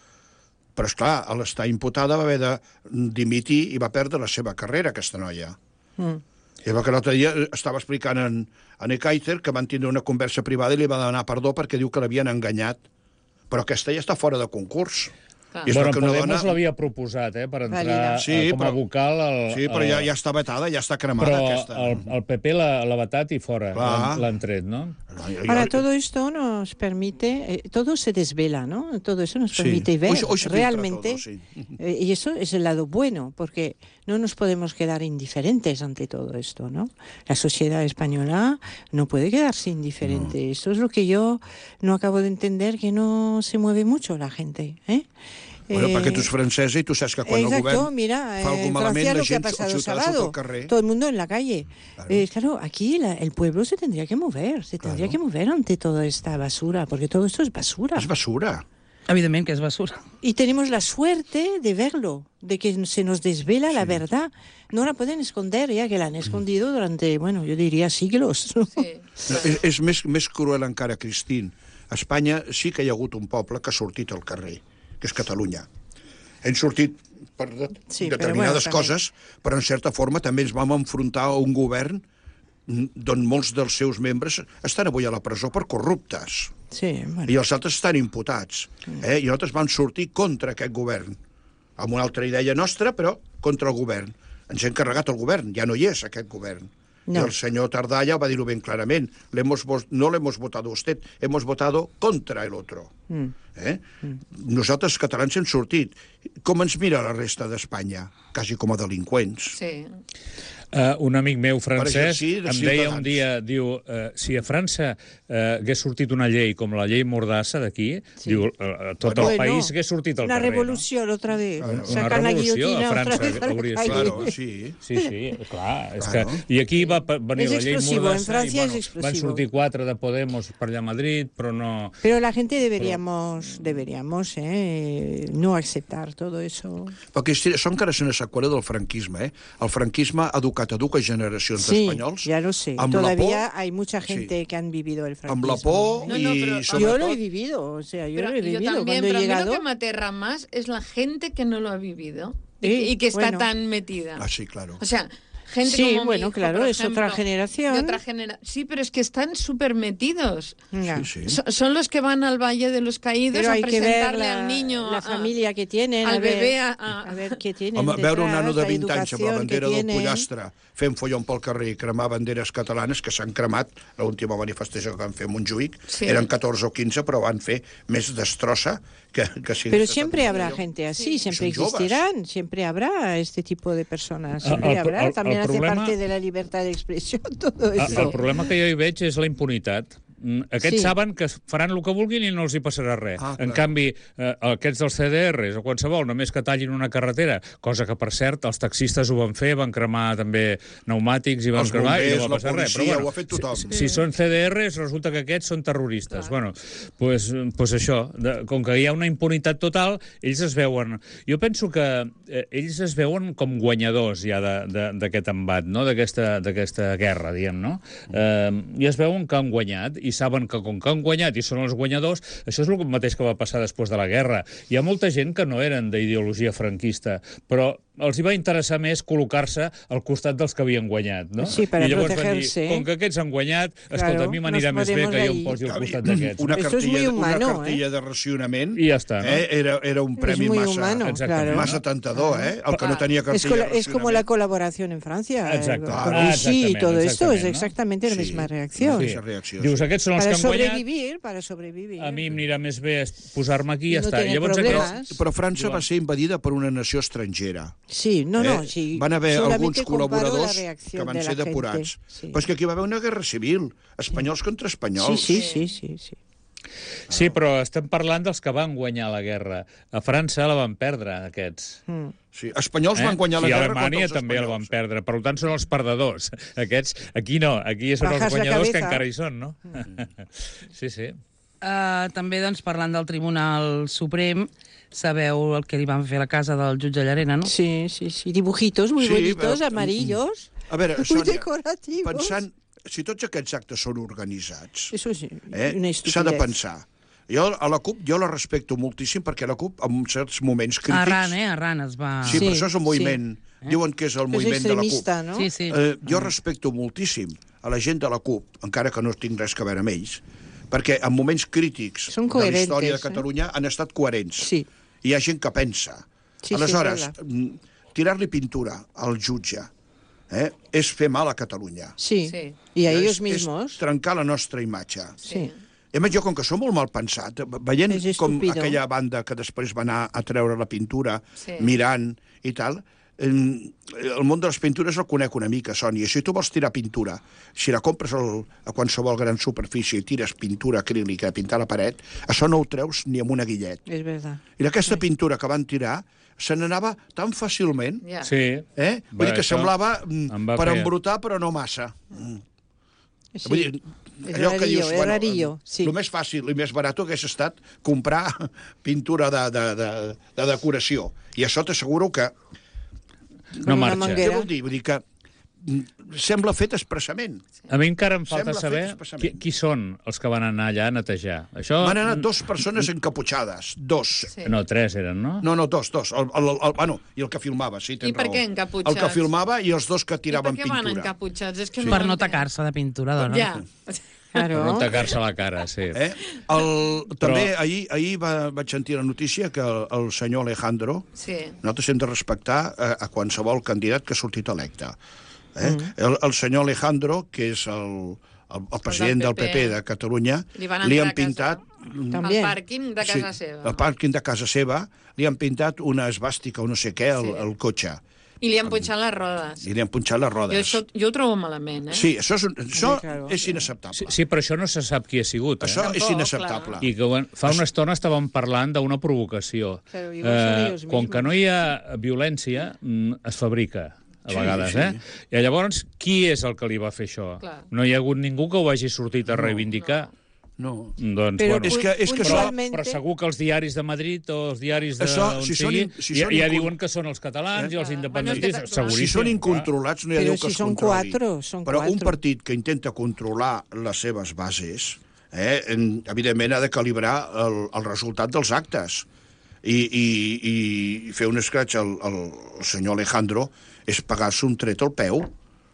Però, esclar, a l'estar imputada va haver de dimitir i va perdre la seva carrera, aquesta noia. Mm. I va que l'altre dia estava explicant en, en Ekaizer que van tindre una conversa privada i li va demanar perdó perquè diu que l'havien enganyat. Però aquesta ja està fora de concurs. Clar. I és Bueno, que una Podemos dona... l'havia proposat, eh, per entrar Valida. Sí, eh, com a però- vocal... El, Sí, però ja, ja està vetada, ja està cremada, Però aquesta. el, el P P l'ha l'ha vetat i fora, Clar. l'han l'han tret, no? No, jo- Ahora, jo- todo esto nos permite, eh, todo se desvela, ¿no? Todo eso nos Sí. permite ver Hoy se- hoy se filtra realmente, todo, sí. eh, y eso es el lado bueno, porque no nos podemos quedar indiferentes ante todo esto, ¿no? La sociedad española no puede quedarse indiferente. Esto es lo que yo no acabo de entender, que no se mueve mucho la gente, ¿eh? Bueno, Eh, perquè tu ets francesa i tu saps que quan el Exacto, govern mira, fa eh, alguna en malament, Francia la lo que ha gent, els pasado ciutadans surt sábado, al carrer. todo el mundo en la calle. Claro. Eh, claro, aquí la- el pueblo se tendría que mover, se tendría Claro. que mover ante toda esta basura, porque todo esto es basura. És basura. Evidentment que és basura. Y tenemos la suerte de verlo, de que se nos desvela la verdad. No la pueden esconder, ya que la han escondido durante, bueno, yo diría siglos, ¿no? Sí. No, és és més, més cruel encara, Cristín. A Espanya sí que hi ha hagut un poble que ha sortit al carrer, que és Catalunya. Hem sortit per de, Sí, però determinades bueno, també. coses, però en certa forma també ens vam enfrontar a un govern d'on molts dels seus membres estan avui a la presó per corruptes. Sí, bueno. I els altres estan imputats. Eh? I nosaltres vam sortir contra aquest govern, amb una altra idea nostra, però contra el govern. Ens hem carregat el govern, ja no hi és aquest govern. No. I el senyor Tardalla va dir-ho ben clarament. Le hemos, vo- no le hemos votado a usted, hemos votado contra el otro. Mm. Eh? Nosaltres, catalans, hem sortit. Com ens mira la resta d'Espanya? Quasi com a delinqüents. Sí. Uh, un amic meu francès exercir de em deia ciutadans. un dia, diu, uh, si a França uh, hagués sortit una llei com la llei Mordassa d'aquí, Sí. diu, uh, tot Bueno, el país hagués sortit al una carrer. revolución otra vez. Claro. Una Sacan la revolució guillotina a otra França vez a la hauria calle. sigut. Claro, sí. No? Sí, sí, clar. És Claro. que... I aquí va pa- venir És la llei explosivo, Mordassa en Francia i és bueno, explosivo. van sortir quatre de Podemos per allà a Madrid, però no... Pero la gente deberíamos, deberíamos eh, no aceptar todo eso. Perquè això encara és una seqüela del franquisme. Eh? El franquisme ha educat, educa generacions Sí, d'espanyols. ya lo sé. amb la Todavía por, hay mucha gente sí. que han vivido el amb franquismo. la por No, i, no, però- Yo lo he sobretot, vivido, o sea, yo Pero lo he yo vivido. también, Cuando pero he a mí llegado... lo que me aterra más es la gente que no lo ha vivido y, Sí, que- y que está bueno. tan metida. Ah, sí, claro. O sea, gente Sí, como mi bueno, hijo, claro, por es otra ejemplo, generación. de otra genera- Sí, pero es que están súper metidos. Venga. Sí, sí. So- Son los que van al Valle de los Caídos Pero a hay que ver presentarle la, al niño, la a- familia que tienen, al a ver, bebé, a- a- a ver qué tienen Home, veure un detrás, nano de la vint anys amb la educación bandera que del tienen. pollastre fent follon pel carrer i cremar banderes catalanes que s'han cremat, l'última manifestació que van fer a Montjuïc, Sí. eren catorze o quinze, però van fer més destrossa que, que si... Pero siempre habrá gente así, Sí. siempre Son joves. existirán, siempre habrá este tipo de personas, El- siempre el- habrá. el- También el hace problema- parte de la libertad de expresión todo El, eso. el problema que jo hi veig és la impunitat. Mm, Aquests Sí. saben que faran el que vulguin i no els hi passarà res. Ah, en clar. canvi, eh, aquests dels C D Rs o qualsevol, només que tallin una carretera, cosa que, per cert, els taxistes ho van fer, van cremar també pneumàtics i van Els cremar i bombers, no va la passar res. policia, ho ha fet tothom. Si, si són C D Rs, resulta que aquests són terroristes. Bueno, pues, pues això, de, com que hi ha una impunitat total, ells es veuen... Jo penso que eh, ells es veuen com guanyadors ja de- de- d'aquest embat, no? d'aquesta d'aquesta guerra, diguem, no? Eh, I es veuen que han guanyat i saben que com que han guanyat i són els guanyadors, això és el mateix que va passar després de la guerra. Hi ha molta gent que no eren d'ideologia franquista, però els hi va interessar més col·locar-se al costat dels que havien guanyat, no? Sí, per I llavors van dir, proteger-se. com que aquests han guanyat, escolta, Claro, a mi m'anirà nos més bé que jo em podemos posi al Una costat d'aquests. Eso es cartilla, muy una humano, cartilla de racionament I ja està, no? eh? era, era un premi muy massa, humano, Exactament. claro. massa tentador, eh? El que no tenia Es, cartilla co- de es como la colaboración en Francia. eh, Exacto. con Claro. Ah, Vichy y exactamente, todo esto es exactamente, ¿no? exactamente la Sí. misma reacción. Sí. reacció, Dius, sí. aquests són els Para que han guanyat, sobrevivir, para sobrevivir. a mi em anirà més bé posar-me aquí i ja No està. tiene Llavors, problemes. aquests... Però França Diuen- va ser invadida per una nació estrangera. Sí, no, no, Eh? sí. Van haver alguns solamente comparo la col·laboradors reacción que van de ser la depurats. gente, sí. Però és que aquí va haver una guerra civil, espanyols contra Sí, espanyols. sí, sí, sí, sí. Sí, però estem parlant dels que van guanyar la guerra. A França la van perdre, aquests. Mm. Sí, espanyols Eh? van guanyar la I a guerra contra Alemanya els també el espanyols. van perdre. Per tant, són els perdedors. Aquests, aquí no, aquí són Bajas els la guanyadors que cabeza. encara hi són, no? Sí, sí. Uh, també, doncs, parlant del Tribunal Suprem, sabeu el que li van fer a la casa del jutge Llarena, no? Sí, sí, sí. Dibujitos muy Sí, bonitos, pero- amarillos, A veure, muy Sònia, decorativos. pensant, si tots aquests actes són organitzats, Eso sí, eh, una s'ha de estupidez. pensar. Jo a la CUP jo la respecto moltíssim perquè la CUP en certs moments crítics... Arran, eh? Arran es va... Sí, Sí, però això és un moviment. sí. Diuen que és el És moviment de la CUP. extremista, no? Sí, sí. Eh, jo respecto moltíssim a la gent de la CUP, encara que no tinc res a veure amb ells, perquè en moments crítics Són de la història de coherentes, eh? Catalunya han estat coherents. Sí. Hi ha gent que pensa. Sí, sí, Aleshores, és mm, tirar-li pintura al jutge eh, és fer mal a Catalunya. Sí. Sí. Y a És- ellos És mismos. trencar la nostra imatge. Sí. I a més, jo, com que sóc molt mal pensat, veient És com estúpido. aquella banda que després va anar a treure la pintura, Sí. mirant i tal, eh, el món de les pintures el conec una mica, Sònia. Si tu vols tirar pintura, si la compres al, a qualsevol gran superfície i tires pintura acrílica a pintar la paret, això no ho treus ni amb una guillet. Es verdad. I aquesta pintura que van tirar se n'anava tan fàcilment, Ja. Sí. eh? Vull Bé, dir que això semblava mm, em va per fer- embrutar, però no massa. Mm. Sí. Vull dir, És allò que rarillo, dius, és bueno, rarillo, sí. el més fàcil i més barat hagués estat comprar pintura de, de, de, de decoració. I això t'asseguro que... No una marxa. manguera. Què vol dir? Vull dir que mm, sembla fet expressament. A mi encara em falta Sembla fet saber expressament. qui, qui són els que van anar allà a netejar. Això... Van anar dos persones encaputxades. Dos. Sí. No, tres eren, no? No, no, dos, dos. El, el, el, bueno, i el que filmava, sí, tens I per raó. què encaputxats? El que filmava i els dos que I per tiraven què pintura. van encaputxats? És que Per ho no entenc. tacar-se de pintura, dona. Ja. Claro. Per no tacar-se la cara, sí. Eh? El, també Però- ahir, ahir va, vaig sentir la notícia que el, el senyor Alejandro, Sí. nosaltres hem de respectar a, a qualsevol candidat que ha sortit electe. Eh? Mm. El, el senyor Alejandro, que és el, el, el president del P P de Catalunya, Li van li entrar han a casa. pintat... També. Al pàrquing de casa sí, seva. al pàrquing de casa seva, li han pintat una esbàstica o no sé què al, Sí. al cotxe. I li han punxat les rodes. I li han punxat les Jo, rodes. això, jo ho trobo malament, eh? Sí, això, és, un- això Sí, claro. és inacceptable. Sí, sí, però això no se sap qui ha sigut, eh? Això és Tampoc, inacceptable. I que bueno, fa una estona estàvem parlant d'una provocació. Però igual són Eh, ells com mismos. que no hi ha violència, mm, es fabrica, a Sí, vegades, sí. eh? I llavors, qui és el que li va fer això? Clar. No hi ha hagut ningú que ho hagi sortit a reivindicar. No. Doncs, Però bueno, És que, és que però, això, puntualment- però segur que els diaris de Madrid o els diaris de Això, on si són sigui, in- si ja, són ja incon- diuen que són els catalans Eh? i els Clar. independentistes, Bueno, és que- seguríssim. si són clar. incontrolats, no hi ha Però Déu que si els són controli. quatre, són Però un quatre. partit que intenta controlar les seves bases, eh, en- evidentment ha de calibrar el, el resultat dels actes. I, i, i fer un escratx al, al senyor Alejandro és pagar-se un tret al peu.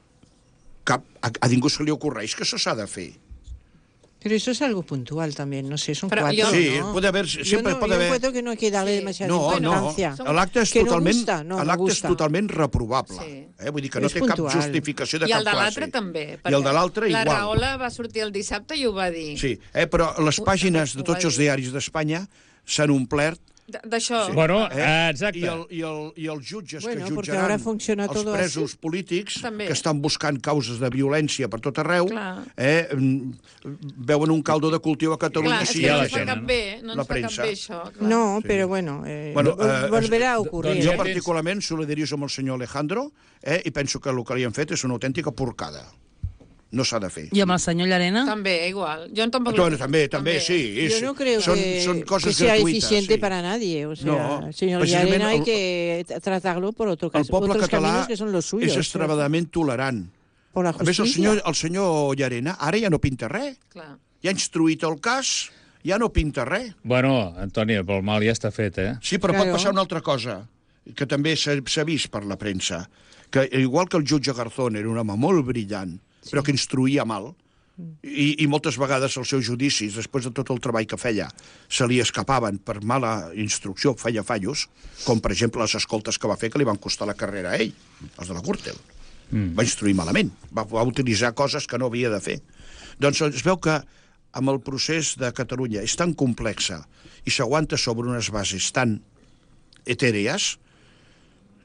Cap, a, a ningú se li ocorreix que això s'ha de fer. Pero eso es algo puntual también, no sé, son Pero cuatro, yo- Sí, ¿no? puede haber- Yo siempre no, puede yo haber- encuentro que no hay que darle Sí. demasiada No, no, importancia. l'acte és Que no totalment, gusta, no, no l'acte és gusta. totalment reprovable. Sí. Eh? Vull dir que Però no és té cap puntual. justificació de I cap el de l'altre classe. també. I el de l'altre La igual. Rahola va sortir el dissabte i ho va dir. Sí, eh? però les pàgines de tots els diaris d'Espanya s'han omplert. D- D'això. Sí. Bueno, Eh? exacte. I, el, i, el, I els jutges Bueno, que porque jutjaran ahora funciona els todo presos así. polítics També. que estan buscant causes de violència per tot arreu, Clar. eh? mm, veuen un caldo de cultiu a Catalunya. Clar, és sí, que ja no la ens fa tenen, cap no? bé, no La ens fa cap premsa. bé això. Clar. No, Sí. pero bueno, eh, Bueno, vol- eh, volverá a doncs ocurrir. Jo ja tens- particularment solidarizo amb el senyor Alejandro eh? i penso que el que li han fet és una autèntica porcada. No s'ha de fer. I amb el senyor Llarena? També, igual. Jo tampoc... Bueno, també, també, sí. És, Yo no creo són, que, són que coses sea gratuïtes. eficiente sí. para nadie. O sea, No, señor precisament Llarena hay el- que tra- tratarlo por otro El caso, poble otros català caminos que son los suyos. és extremadament tolerant. Por la A més, justicia. el senyor, el senyor Llarena ara ja no pinta res. Clar. Ja ha instruït el cas, ja no pinta res. Bueno, Antoni, el mal ja està fet, eh? Sí, però Claro. pot passar una altra cosa, que també s'ha s'ha vist per la premsa, que igual que el jutge Garzón era un home molt brillant, sí. però que instruïa mal, i, i moltes vegades els seus judicis, després de tot el treball que feia, se li escapaven per mala instrucció, feia fallos, com per exemple les escoltes que va fer que li van costar la carrera a ell, els de la Gürtel. Mm. Va instruir malament, va, va utilitzar coses que no havia de fer. Doncs es veu que amb el procés de Catalunya és tan complexa i s'aguanta sobre unes bases tan etèrees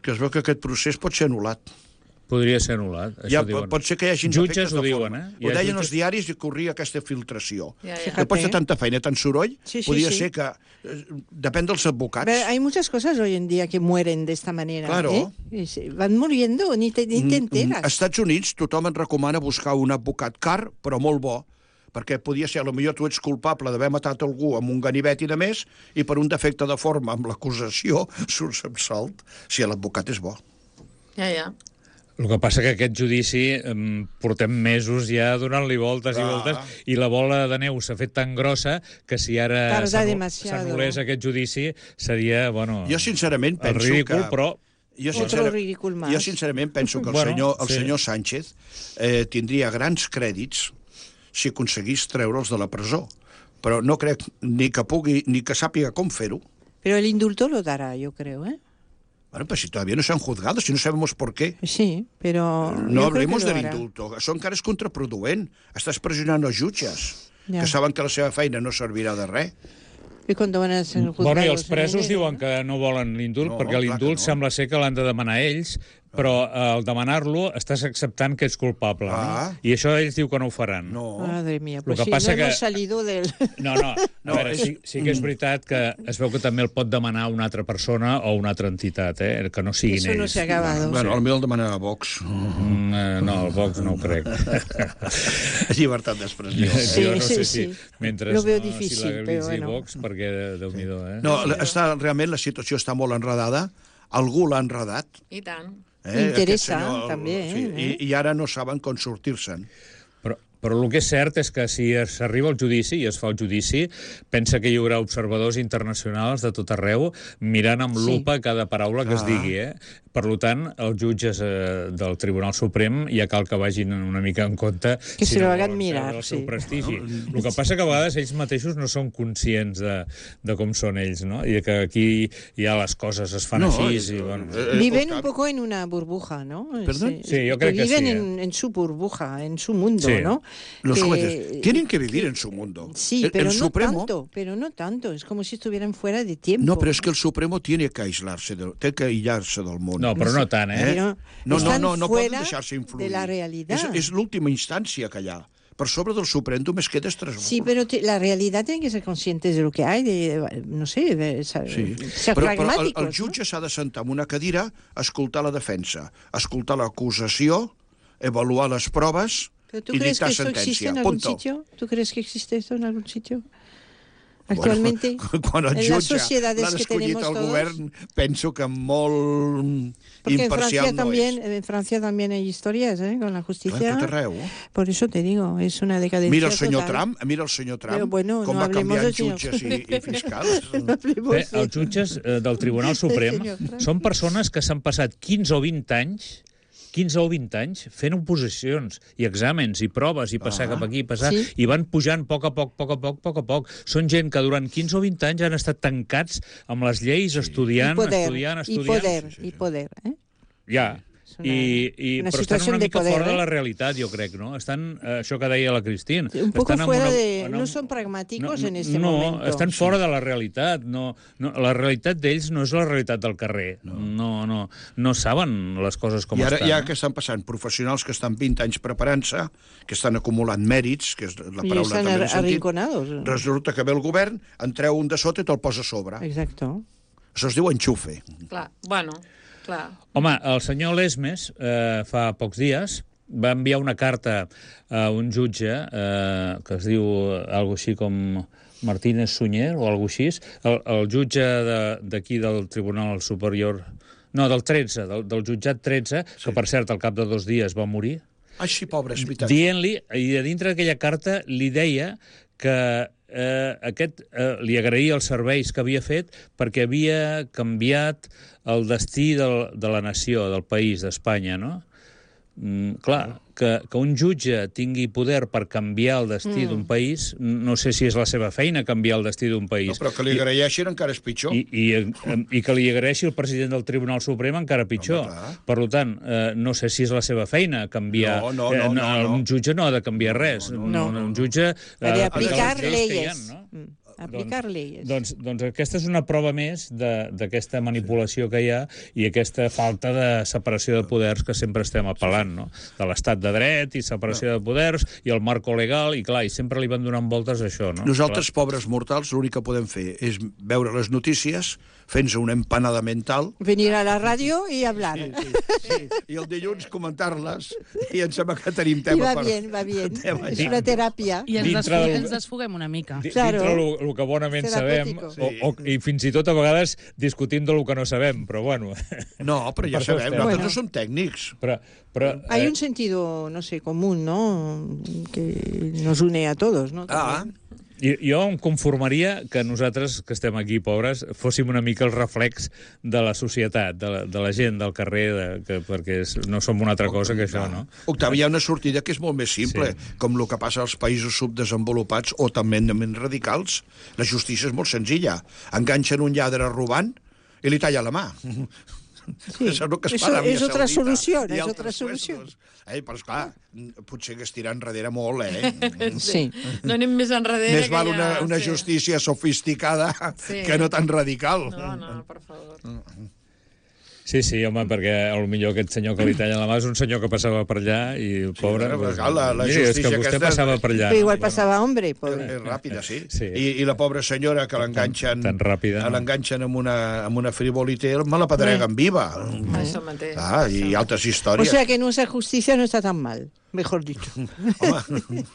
que es veu que aquest procés pot ser anul·lat. Podria ser anul·lat. Ja, Això diuen. pot ser que hi hagi Jutges defectes ho de diuen, forma. eh? Ho Hi ha deien jutges- els diaris i corria aquesta filtració. Ja, ja. Després de tanta feina, tant soroll, Sí, sí, podia sí. ser que... eh, Depèn dels advocats. Pero hay muchas cosas hoy en día que mueren de esta manera. Claro. ¿eh? Y se van muriendo, ni te, ni te enteras. Als Estats Units tothom et recomana buscar un advocat car, però molt bo, perquè podia ser, potser tu ets culpable d'haver matat algú amb un ganivet i de més, i per un defecte de forma amb l'acusació surts absolt, si l'advocat és bo. Ja, ja. El que passa que aquest judici em, portem mesos ja donant-li voltes i Ah. voltes i la bola de neu s'ha fet tan grossa que si ara Tarda s'anu- demasiado. s'anul·lés aquest judici seria, bueno, Jo sincerament el penso ridícul, que... però Jo, Otro sincera... ridícul más. jo sincerament penso que el, Bueno, senyor, el sí. senyor Sánchez eh, tindria grans crèdits si aconseguís treure'ls de la presó. Però no crec ni que pugui, ni que sàpiga com fer-ho. Pero el indulto lo dará, yo creo, ¿eh? Bueno, pues si todavía no se han juzgado, si no sabemos por qué. Sí, pero... No yo creo hablemos que lo del hará. indulto. Això encara és contraproduent. Estàs pressionant els jutges, Ja. que saben que la seva feina no servirà de res. Y cuando van a ser juzgados... bueno, i els en presos enero, diuen ¿no? que no volen l'indult, No, perquè clar l'indult que no. sembla ser que l'han de demanar ells, però eh, al demanar-lo estàs acceptant que ets culpable. Ah. No? I això ells diu que no ho faran. No. Madre mía, Lo pues que sí, pasa no que- hemos salido del... No, no, a No, veure, és- sí, sí que és veritat que es veu que també el pot demanar una altra persona o una altra entitat, eh? Que no siguin Eso no ells. se ha acabado. Bueno, potser el demana a Vox. Mm, eh, no, el Vox no ho crec. Llibertat d'expressió. Sí, jo no sé sí, si, sí. mentre Lo veo no, difícil, si legalitzi però bueno. Vox, perquè Déu-n'hi-do, eh? No, està, realment la situació està molt enredada. Algú l'ha enredat. I tant. Eh? Interessa, Aquest senyor, també, Sí, eh? i, I ara no saben com sortir-se'n. Però, però el que és cert és que si s'arriba al judici i es fa el judici, pensa que hi haurà observadors internacionals de tot arreu mirant amb Sí. lupa cada paraula que es Ah. digui, eh? Per tant, els jutges eh, del Tribunal Suprem ja cal que vagin una mica en compte Que se no lo hagan volen mirar, perdre el seu sí. prestigi. El que passa que a vegades ells mateixos no són conscients de, de com són ells, no? I que aquí ja les coses es fan No, així. eh, I, bueno, eh, Viven eh, un poco en una burbuja, ¿no? ¿Perdón? Se- Sí, yo que creo que viven sí, en, en su burbuja, en su mundo, Sí. ¿no? Los Que- jueces tienen que vivir en su mundo. Sí, El- pero el no Supremo, tanto, pero no tanto. Es como si estuvieran fuera de tiempo. No, però és que el Supremo tiene que aislar-se, de, té que aïllar-se del món. no, però no tant, eh? Pero No, no, están no, no fuera poden deixar-se influir. de la realidad. És, és l'última instància que hi ha. Per sobre del Suprem només queda Estrasburg. Sí, pero te- la realidad tiene que ser conscientes de lo que hay, de, de- no sé, de, sa- Sí. ser Però, però el, pragmáticos. el jutge s'ha de sentar en una cadira, escoltar la defensa, escoltar l'acusació, avaluar les proves ¿no? ¿Pero tú i crees que dictar esto existe sentència. en algún Punto. sitio? ¿Tú crees que existe esto en algún sitio? Actualmente, Bueno, quan el en las jutge sociedades l'ha que escollit tenemos el todos... govern, penso que molt Porque en imparcial Francia, no también, és. en Francia también hay historias ¿eh? con la Clar, justicia. tot arreu. Por eso te digo, es una decadencia Mira el senyor total. Trump, mira el senyor Trump, Pero bueno, com no va hablemos canviant del senyor jutges i, i fiscals. No hablemos Bé, de- els jutges eh, del Tribunal Suprem senyor Frank. són persones que s'han passat quinze o vint anys quinze o vint anys fent oposicions i exàmens i proves i passar Ah. cap aquí i passar, Sí. i van pujant a poc a poc, poc a poc, poc a poc. Són gent que durant quinze o vint anys han estat tancats amb les lleis, estudiant, y poder, estudiant, y estudiant. poder, y poder. ¿eh? Ja. És una- I, i, una però estan situació una de mica poder, fora de eh? la realitat, jo crec, no? Estan, eh, això que deia la Cristín. Un poco estan en fuera una- de... en No un- son pragmáticos no, en este no, momento. estan fora de la realitat. No, no, la realitat d'ells no és la realitat del carrer. No, no, no saben les coses com I ara estan. ja que estan passant professionals que estan vint anys preparant-se, que estan acumulant mèrits, que és la Y paraula están també ar- l'he sentit, arrinconados. resulta que ve el govern, en treu un de sota i te'l posa a sobre. Exacto. Això es diu enxufe. Clar, bueno, clar. Home, el senyor Lesmes, eh, fa pocs dies, va enviar una carta a un jutge eh, que es diu algo així com Martínez Sunyer o algo així, el, el jutge de- d'aquí de, del Tribunal Superior... No, del tretze, del, del jutjat tretze, sí. Que per cert al cap de dos dies va morir, Ai, sí, pobre, és veritat. dient-li, i a dintre d'aquella carta li deia que eh, aquest eh, li agraïa els serveis que havia fet perquè havia canviat el destí del, de la nació, del país, d'Espanya, no? Mm, clar, que, que un jutge tingui poder per canviar el destí mm. d'un país, no sé si és la seva feina canviar el destí d'un país. No, però que li agraeixin encara és pitjor. I, i, i que li agraeixi el president del Tribunal Suprem encara pitjor. Home, clar. Per tant, eh, no sé si és la seva feina canviar... No, no, eh, no, no, no. Un jutge no ha de canviar res. no. Un, un jutge... Ha de eh, aplicar les lleis que hi ha, leyes. no? Mm. aplicar leyes. Doncs, doncs aquesta és una prova més d'aquesta manipulació que hi ha i aquesta falta de separació de poders que sempre estem apel·lant, no? De l'estat de dret i separació de poders i el marco legal, i clar, i sempre li van donant voltes a això, no? Nosaltres, clar, pobres mortals, l'únic que podem fer és veure les notícies, fent-se una empanada mental... Venir a la ràdio i hablar. Sí, sí, sí. I el dilluns comentar-les i em sembla que tenim tema I va per... bien, va bien. Tema És una teràpia. I ens, Dintre desfoguem, del- ens desfoguem una mica. Di- Claro. Dintre el que bonament sabem, Terapéutico. o, o, i fins i tot a vegades discutim del que no sabem, però bueno... No, però ja Per això sabem, estem. nosaltres Bueno. no som tècnics. Però, però, Hay eh, un sentido, no sé, común, ¿no? Que nos une a todos, ¿no? Ah, jo, jo em conformaria que nosaltres, que estem aquí, pobres, fóssim una mica el reflex de la societat, de la, de la gent del carrer, de, que, perquè és, no som una altra cosa que això, no? Octavi, hi ha una sortida que és molt més simple, Sí. com el que passa als països subdesenvolupats o tremendament radicals. La justícia és molt senzilla. Enganxen un lladre robant i li talla la mà. Sí. És el que es Eso- fa a l'Aràbia és otra Saudita solució, i és altres otra solució. puestos. Eh, però, esclar, potser que es tirar enrere molt, eh? Sí. No anem més enrere Més que val ja... una, una sí. justícia sofisticada Sí. que no tan radical. No, no, per favor. Sí, sí, home, perquè potser aquest senyor que li talla la mà és un senyor que passava per allà i, pobre... bueno, doncs, clar, la- la miri, és justícia que vostè aquesta- passava per allà. Pero igual no? pasaba hombre, pobre. És ràpida, sí. Sí. I, I la pobra senyora que l'enganxen tan ràpida, no? l'enganxen amb una, amb una frivolité, me la pedreguen viva. Això mateix. Ah, i això. altres O històries. sea que nuestra justicia no está tan mal, mejor dicho. Home,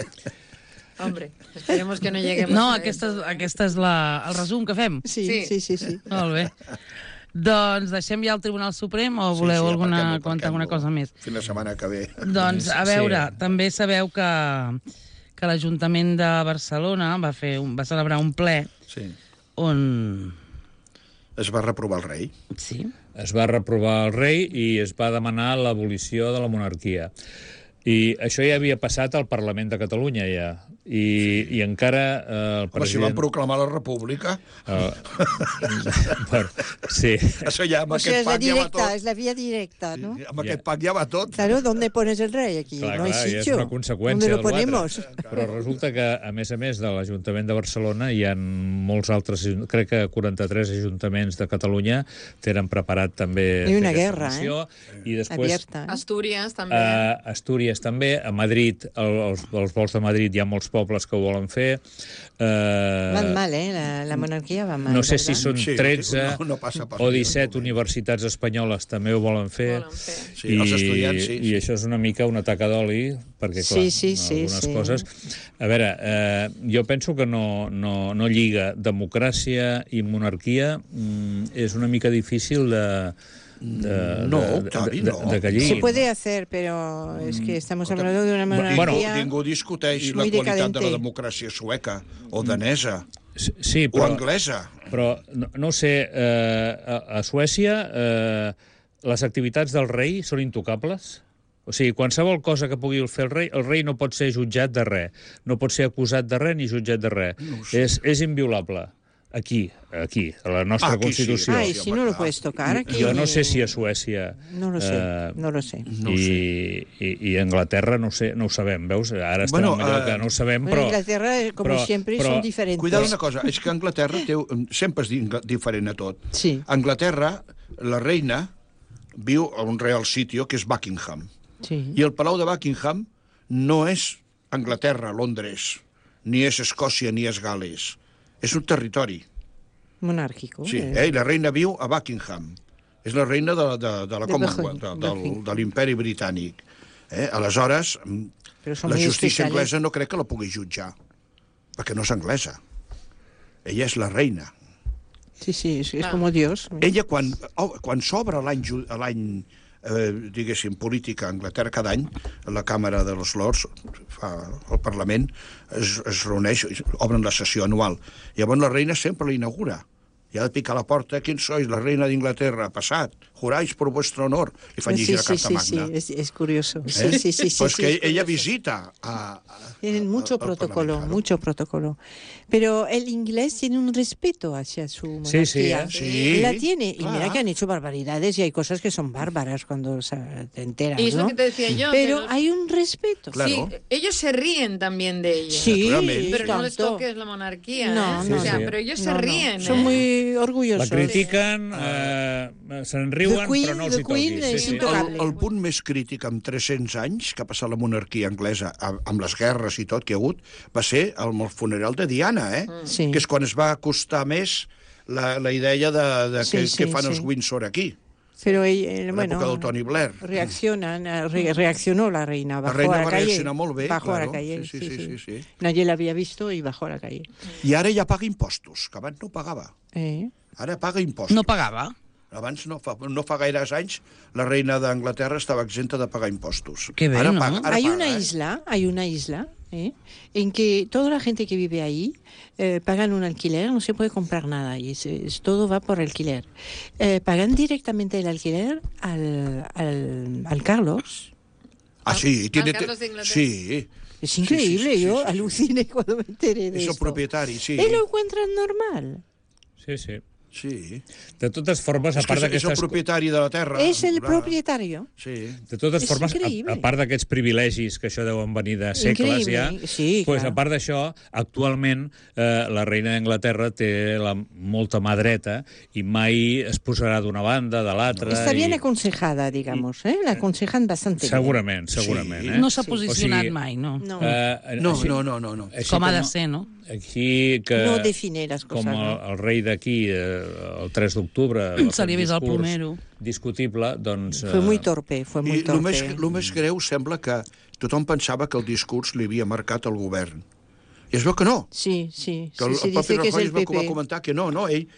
Hombre, esperemos que no lleguemos No, a aquesta, eso. és- aquesta és la, el resum que fem. Sí, Sí. sí, sí, sí. Molt bé. Doncs deixem ja el Tribunal Suprem o voleu sí, alguna, aparquem-lo, comentar alguna aparquem-lo. cosa més? Fins la setmana que ve. Doncs, a Sí. veure, també sabeu que, que l'Ajuntament de Barcelona va, fer un, va celebrar un ple Sí. on... Es va reprovar el rei. Sí, Es va reprovar el rei i es va demanar l'abolició de la monarquia. I això ja havia passat al Parlament de Catalunya, ja. I, i encara eh, el Home, si president... van proclamar la república, Eh, bueno, sí. això ja amb O sea, aquest es la pack ja va directa, tot. es la vía directa, ¿no? Amb aquest pack ja va tot. Claro, ¿dónde pones el rey aquí? Clar, no hay clar, i és sitio. una conseqüència ¿Dónde lo del quatre. ponemos? Però resulta que, a més a més de l'Ajuntament de Barcelona, hi ha molts altres, crec que quaranta-tres ajuntaments de Catalunya tenen preparat també... Hi ha una fer aquesta guerra, moció. I després, Abierta. ¿eh? Astúries, també. a Astúries també, a Madrid, el, els, els vols de Madrid hi ha molts pobles que ho volen fer. Uh, Van mal, ¿eh? La, la monarquía va mal, no sé ¿verdad? si són Sí, tretze no- no passa per o aquí, disset no. universitats espanyoles també ho volen fer. Volen fer. Sí, els estudiants, sí, I sí. això és una mica una taca d'oli, perquè, clar, Sí, sí, sí, algunes sí. coses... A veure, eh, jo penso que no, no, no lliga democràcia i monarquia. Mm, és una mica difícil de... de No, de, Octavi, de, no. de, de que lligui. Se puede hacer, pero es que estamos hablando de una Bueno, monarquía... Ningú, ningú discuteix la muy qualitat de la decadente. democràcia sueca o danesa Sí, o però... anglesa. Però, no, no ho sé, eh, a, a Suècia eh, les activitats del rei són intocables? O sigui, qualsevol cosa que pugui fer el rei, el rei no pot ser jutjat de res. No pot ser acusat de res ni jutjat de res. No és, és inviolable. Aquí, aquí, a la nostra Aquí sí. Constitució. Ay, Sí, si home, no lo clar. puedes tocar aquí... Jo no sé si a Suècia... No lo sé, eh, no lo sé. No ho i, i, I a Anglaterra no, sé, no ho sabem, veus? Ara estem Bueno, en allò eh, que no ho sabem, Bueno, però... Inglaterra, como però- siempre, però- son diferentes. Cuidado una cosa, és que Anglaterra té, sempre és di- diferent a tot. Sí. A Anglaterra, la reina viu a un real sitio que és Buckingham. Sí. I el Palau de Buckingham no és Anglaterra, Londres, ni és Escòcia, ni és Gales. És un territori. Monárquico. Sí, eh. eh? I la reina viu a Buckingham. És la reina de, de, de la De Commonwealth, de, Buckingham. del, de l'imperi britànic. Eh? Aleshores, Però són la muy justícia especiales. anglesa no crec que la pugui jutjar, perquè no és anglesa. Ella és la reina. Sí, sí, es, es Ah. como Dios. Ella, quan, oh, quan s'obre l'any ju- l'any eh, diguéssim, política a Anglaterra cada any, la Càmera dels Lords, fa, el Parlament, es, es reuneix, obren la sessió anual. Llavors la reina sempre l'inaugura. I ha de picar a la porta, quin sois, la reina d'Inglaterra, passat. juráis por vuestro honor. Li fan llegir sí, la sí, Carta sí, Magna. sí, es, es curioso. ¿Eh? Sí, sí, sí, sí, Pues sí, que es ella curioso. visita a... a Tienen mucho a- al protocolo, Parlamento, claro. mucho protocolo. Pero el inglés tiene un respeto hacia su monarquía. Sí, sí, ¿eh? Sí, La tiene. Y mira clar. que han hecho barbaridades y hay cosas que son bárbaras cuando se- te enteras, Y es ¿no? lo que te decía yo. Pero que los- hay un respeto. Claro. Sí, ellos se ríen también de ella. Sí, Naturalmente. Pero no les tanto. toques la monarquía, No, ¿eh? no, o sea, sí. pero ellos No, se no. ríen, Son ¿eh? muy orgullosos. La critiquen, eh, se'n riuen, The Queen- però no els The hi Queen toquis. és Sí, sí. intocable. El, el punt més crític amb tres-cents anys que ha passat la monarquia anglesa, a- amb les guerres i tot que hi ha hagut, va ser el, el funeral de Diana, eh? Sí. Que és quan es va acostar més la, la idea de, de Sí, que, sí, que fan sí. els Windsor aquí, Pero eh, a bueno, l'època del Tony Blair. reaccionan, eh, re- reaccionó la reina, bajó La reina a la va calle. reaccionar molt bé, Bajó a claro. la calle, Sí, sí, sí, sí, sí. Nadie la había visto y bajó a la calle. I ara ja paga impostos, que abans no pagava. Eh. Ara paga impostos. No pagava? Abans, no fa, no fa gaires anys, la reina d'Anglaterra estava exenta de pagar impostos. Que bé, ara no? paga, ara Hay paga, una eh? isla, hay una isla, ¿eh? en que toda la gente que vive ahí eh, pagan un alquiler, no se puede comprar nada, y es, es- todo va por alquiler. Eh, pagan directamente el alquiler al, al, al Carlos. Ah, sí, tiene... Carlos de Inglaterra. Sí, Es increíble, sí, sí, yo sí, sí. aluciné cuando me enteré de és el esto. propietari, sí. ¿Y lo encuentran normal? Sí, sí. Sí. De totes formes, a És que part és, és el d'aquestes... propietari de la terra. Es el clar. propietario. Sí. De totes És formes, a, increïble. a part d'aquests privilegis, que això deuen venir de segles Increïble, ja, sí, pues, clar. a part d'això, actualment eh, la reina d'Anglaterra té la, molta mà dreta i mai es posarà d'una banda, de l'altra... Está bien i... aconsejada, digamos, ¿eh? La aconsejan bastante bien. Segurament, segurament. Sí. Eh? No s'ha O posicionat sigui, mai, no. No, Eh, No, així- no, no, no. no. així Com ha com- de ser, no? Aquí que... no define las cosas. com el, ¿no? el rei d'aquí, eh, el tres d'octubre... va Se fer li ha un vist el discurs plomero. discutible, doncs... Fue muy eh, torpe, fue muy I el més, torpe. el més greu sembla que tothom pensava que el discurs li havia marcat el govern. I es veu que no. Sí, sí, Que el, sí, se el propi dice que es Rajoy el es va, va P P. comentar que no, no, ell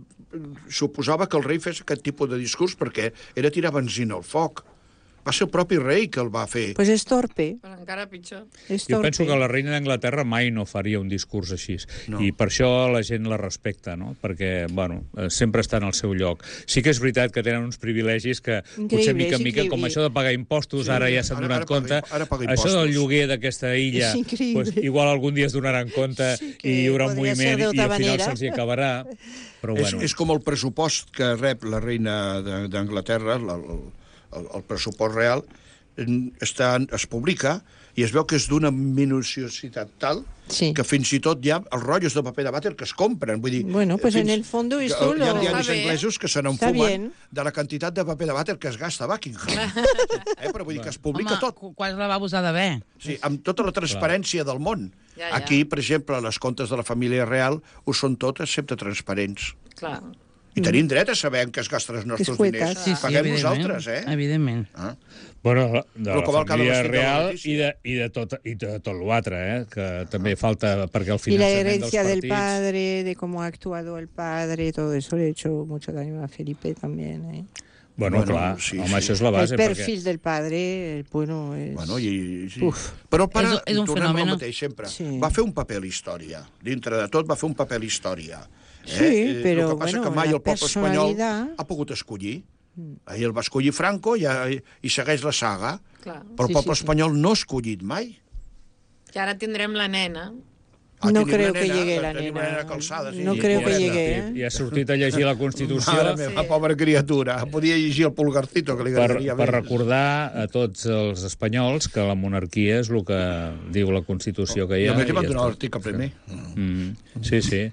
mm, suposava que el rei fes aquest tipus de discurs perquè era tirar benzina al foc. Va ser el propi rei que el va fer. Pues es torpe, Però encara pitjor. es Jo torpe. penso que la reina d'Anglaterra mai no faria un discurs així. No. I per això la gent la respecta, no? Perquè, bueno, eh, sempre està en el seu lloc. Sí que és veritat que tenen uns privilegis que Increïble, potser mica és en mica, com increïble. això de pagar impostos, Sí, ara ja s'han ara- donat ara paga- compte. ara paga Això del impostos. lloguer d'aquesta illa, És increïble. pues, igual algun dia es donaran compte Sí, que i hi haurà un podria ser moviment i d'altra al final manera. se'ls hi acabarà. Però És, bueno, és com el pressupost que rep la reina de- d'Anglaterra, el, el, el pressupost real, en- està, es publica i es veu que és d'una minuciositat tal Sí. que fins i tot hi ha els rotllos de paper de vàter que es compren. Vull dir, Bueno, pues fins- en el fondo que esto Hi ha lo- diaris Està bé. anglesos que se Està n'enfumen bien. de la quantitat de paper de vàter que es gasta a Buckingham. eh? Però vull dir que es publica Home, tot. qu- quants lavabos ha d'haver? Sí, amb tota la transparència del món. Ja, ja. Aquí, per exemple, les comptes de la família real ho són totes excepte transparents. Clar. I tenim dret a saber en què es gasten els nostres cuetes. diners. Sí, sí, Paguem evidentment. nosaltres, eh? Evidentment. Ah. bueno, de Lo la que val cada família vestit de la real notícia. i de, i de tot, i de tot l'altre, eh? Que també falta perquè el Y la finançament herencia dels del partits... padre, de cómo ha actuado el padre, todo eso le ha hecho mucho daño a Felipe también. ¿eh? Bueno, Bueno, clar, sí, home, sí. això és la base, el perfil perquè... del padre, el bueno, es... Bueno, i, sí. Uf. Però el pare, És- és un tornem fenomen. al mateix sempre, Sí. va fer un paper a la història. Dintre de tot va fer un paper a la història. Eh? Sí, però, el que passa bueno, que mai la el poble espanyol personalitat- ha pogut escollir. Ahir el va escollir Franco i, i segueix la saga. Clar. Però el Sí, poble sí, sí. espanyol no ha escollit mai. I ara tindrem la nena. Ah, No tenim creo la que nena, llegue la tenim nena. nena calçada, sí. No I- creo i que ja llegue, està. ¿eh? I ha sortit a llegir la Constitució Mare meva, Sí. pobra criatura. Podia llegir el pulgarcito, que li per, agradaria per més. recordar a tots els espanyols que la monarquia és el que diu la Constitució que hi I ha. a més li van i ja donar està. l'article primer. Mm, sí, sí.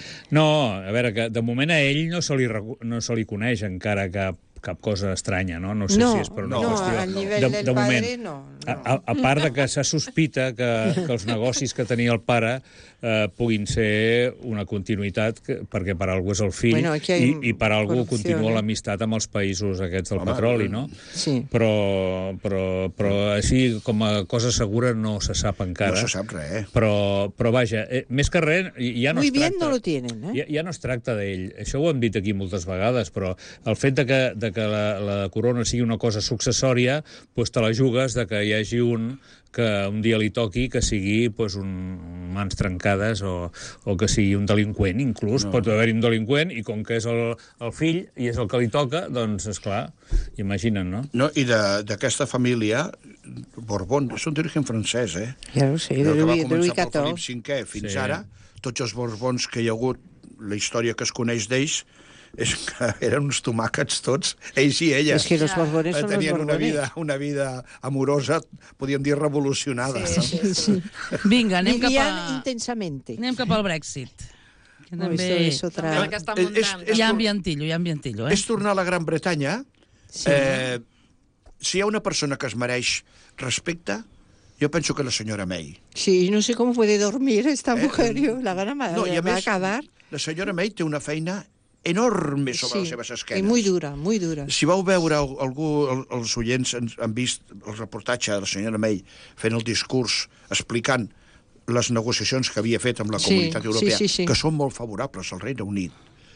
No, a veure, que de moment a ell no se li, recu- no se li coneix encara cap, cap cosa estranya, no? No sé No, si és per una no, qüestió... al nivell de, del de moment. padre, no, no. A, a, a part de que se sospita que, que els negocis que tenia el pare eh, puguin ser una continuïtat, que, perquè per algú és el fill, Bueno, aquí hay i, i per algú corrupció, continua eh? l'amistat amb els països aquests del Home, petroli, no? Sí. Però, però, però així, com a cosa segura, no se sap encara. No se sap res, eh? Però, però vaja, eh, més que res, ja no Muy es bien tracta... no lo tienen, ¿eh? Ja, ja no es tracta d'ell. Això ho hem dit aquí moltes vegades, però el fet de que, de de que la, la corona sigui una cosa successòria, doncs te la jugues de que hi hagi un que un dia li toqui que sigui pues, un, mans trencades o, o que sigui un delinqüent, inclús. No. Pot haver-hi un delinqüent i com que és el, el fill i és el que li toca, doncs, esclar, imaginen, no? No, i d'aquesta família, Borbón, són d'origen francès, eh? Ja ho sé, de Louis catorze. cinquè fins Sí. ara, tots els Borbons que hi ha hagut, la història que es coneix d'ells, és que eren uns tomàquets tots, ells i ella. És que los Borbones són los Tenien una Borbones. vida, una vida amorosa, podríem dir revolucionada. Sí, sí. Sí. Vinga, anem cap, Vivían a... intensamente. anem cap al Brexit. Que No, també... esto es otra... També la que està És- muntant. és- Hi ha ambientillo, hi ha ambientillo, eh? És tornar a la Gran Bretanya. Sí. Eh, si hi ha una persona que es mereix respecte, jo penso que la senyora May. Sí, no sé cómo puede dormir esta Eh, mujer, yo, la gana me No, i a va a més, acabar. la senyora May té una feina enorme sobre Sí, les seves y esquenes. muy dura, muy dura. Si vau veure al- algú, el- els oients han, han vist el reportatge de la senyora May fent el discurs explicant les negociacions que havia fet amb la Sí, Comunitat Europea, sí, sí, sí. que són molt favorables al Regne Unit,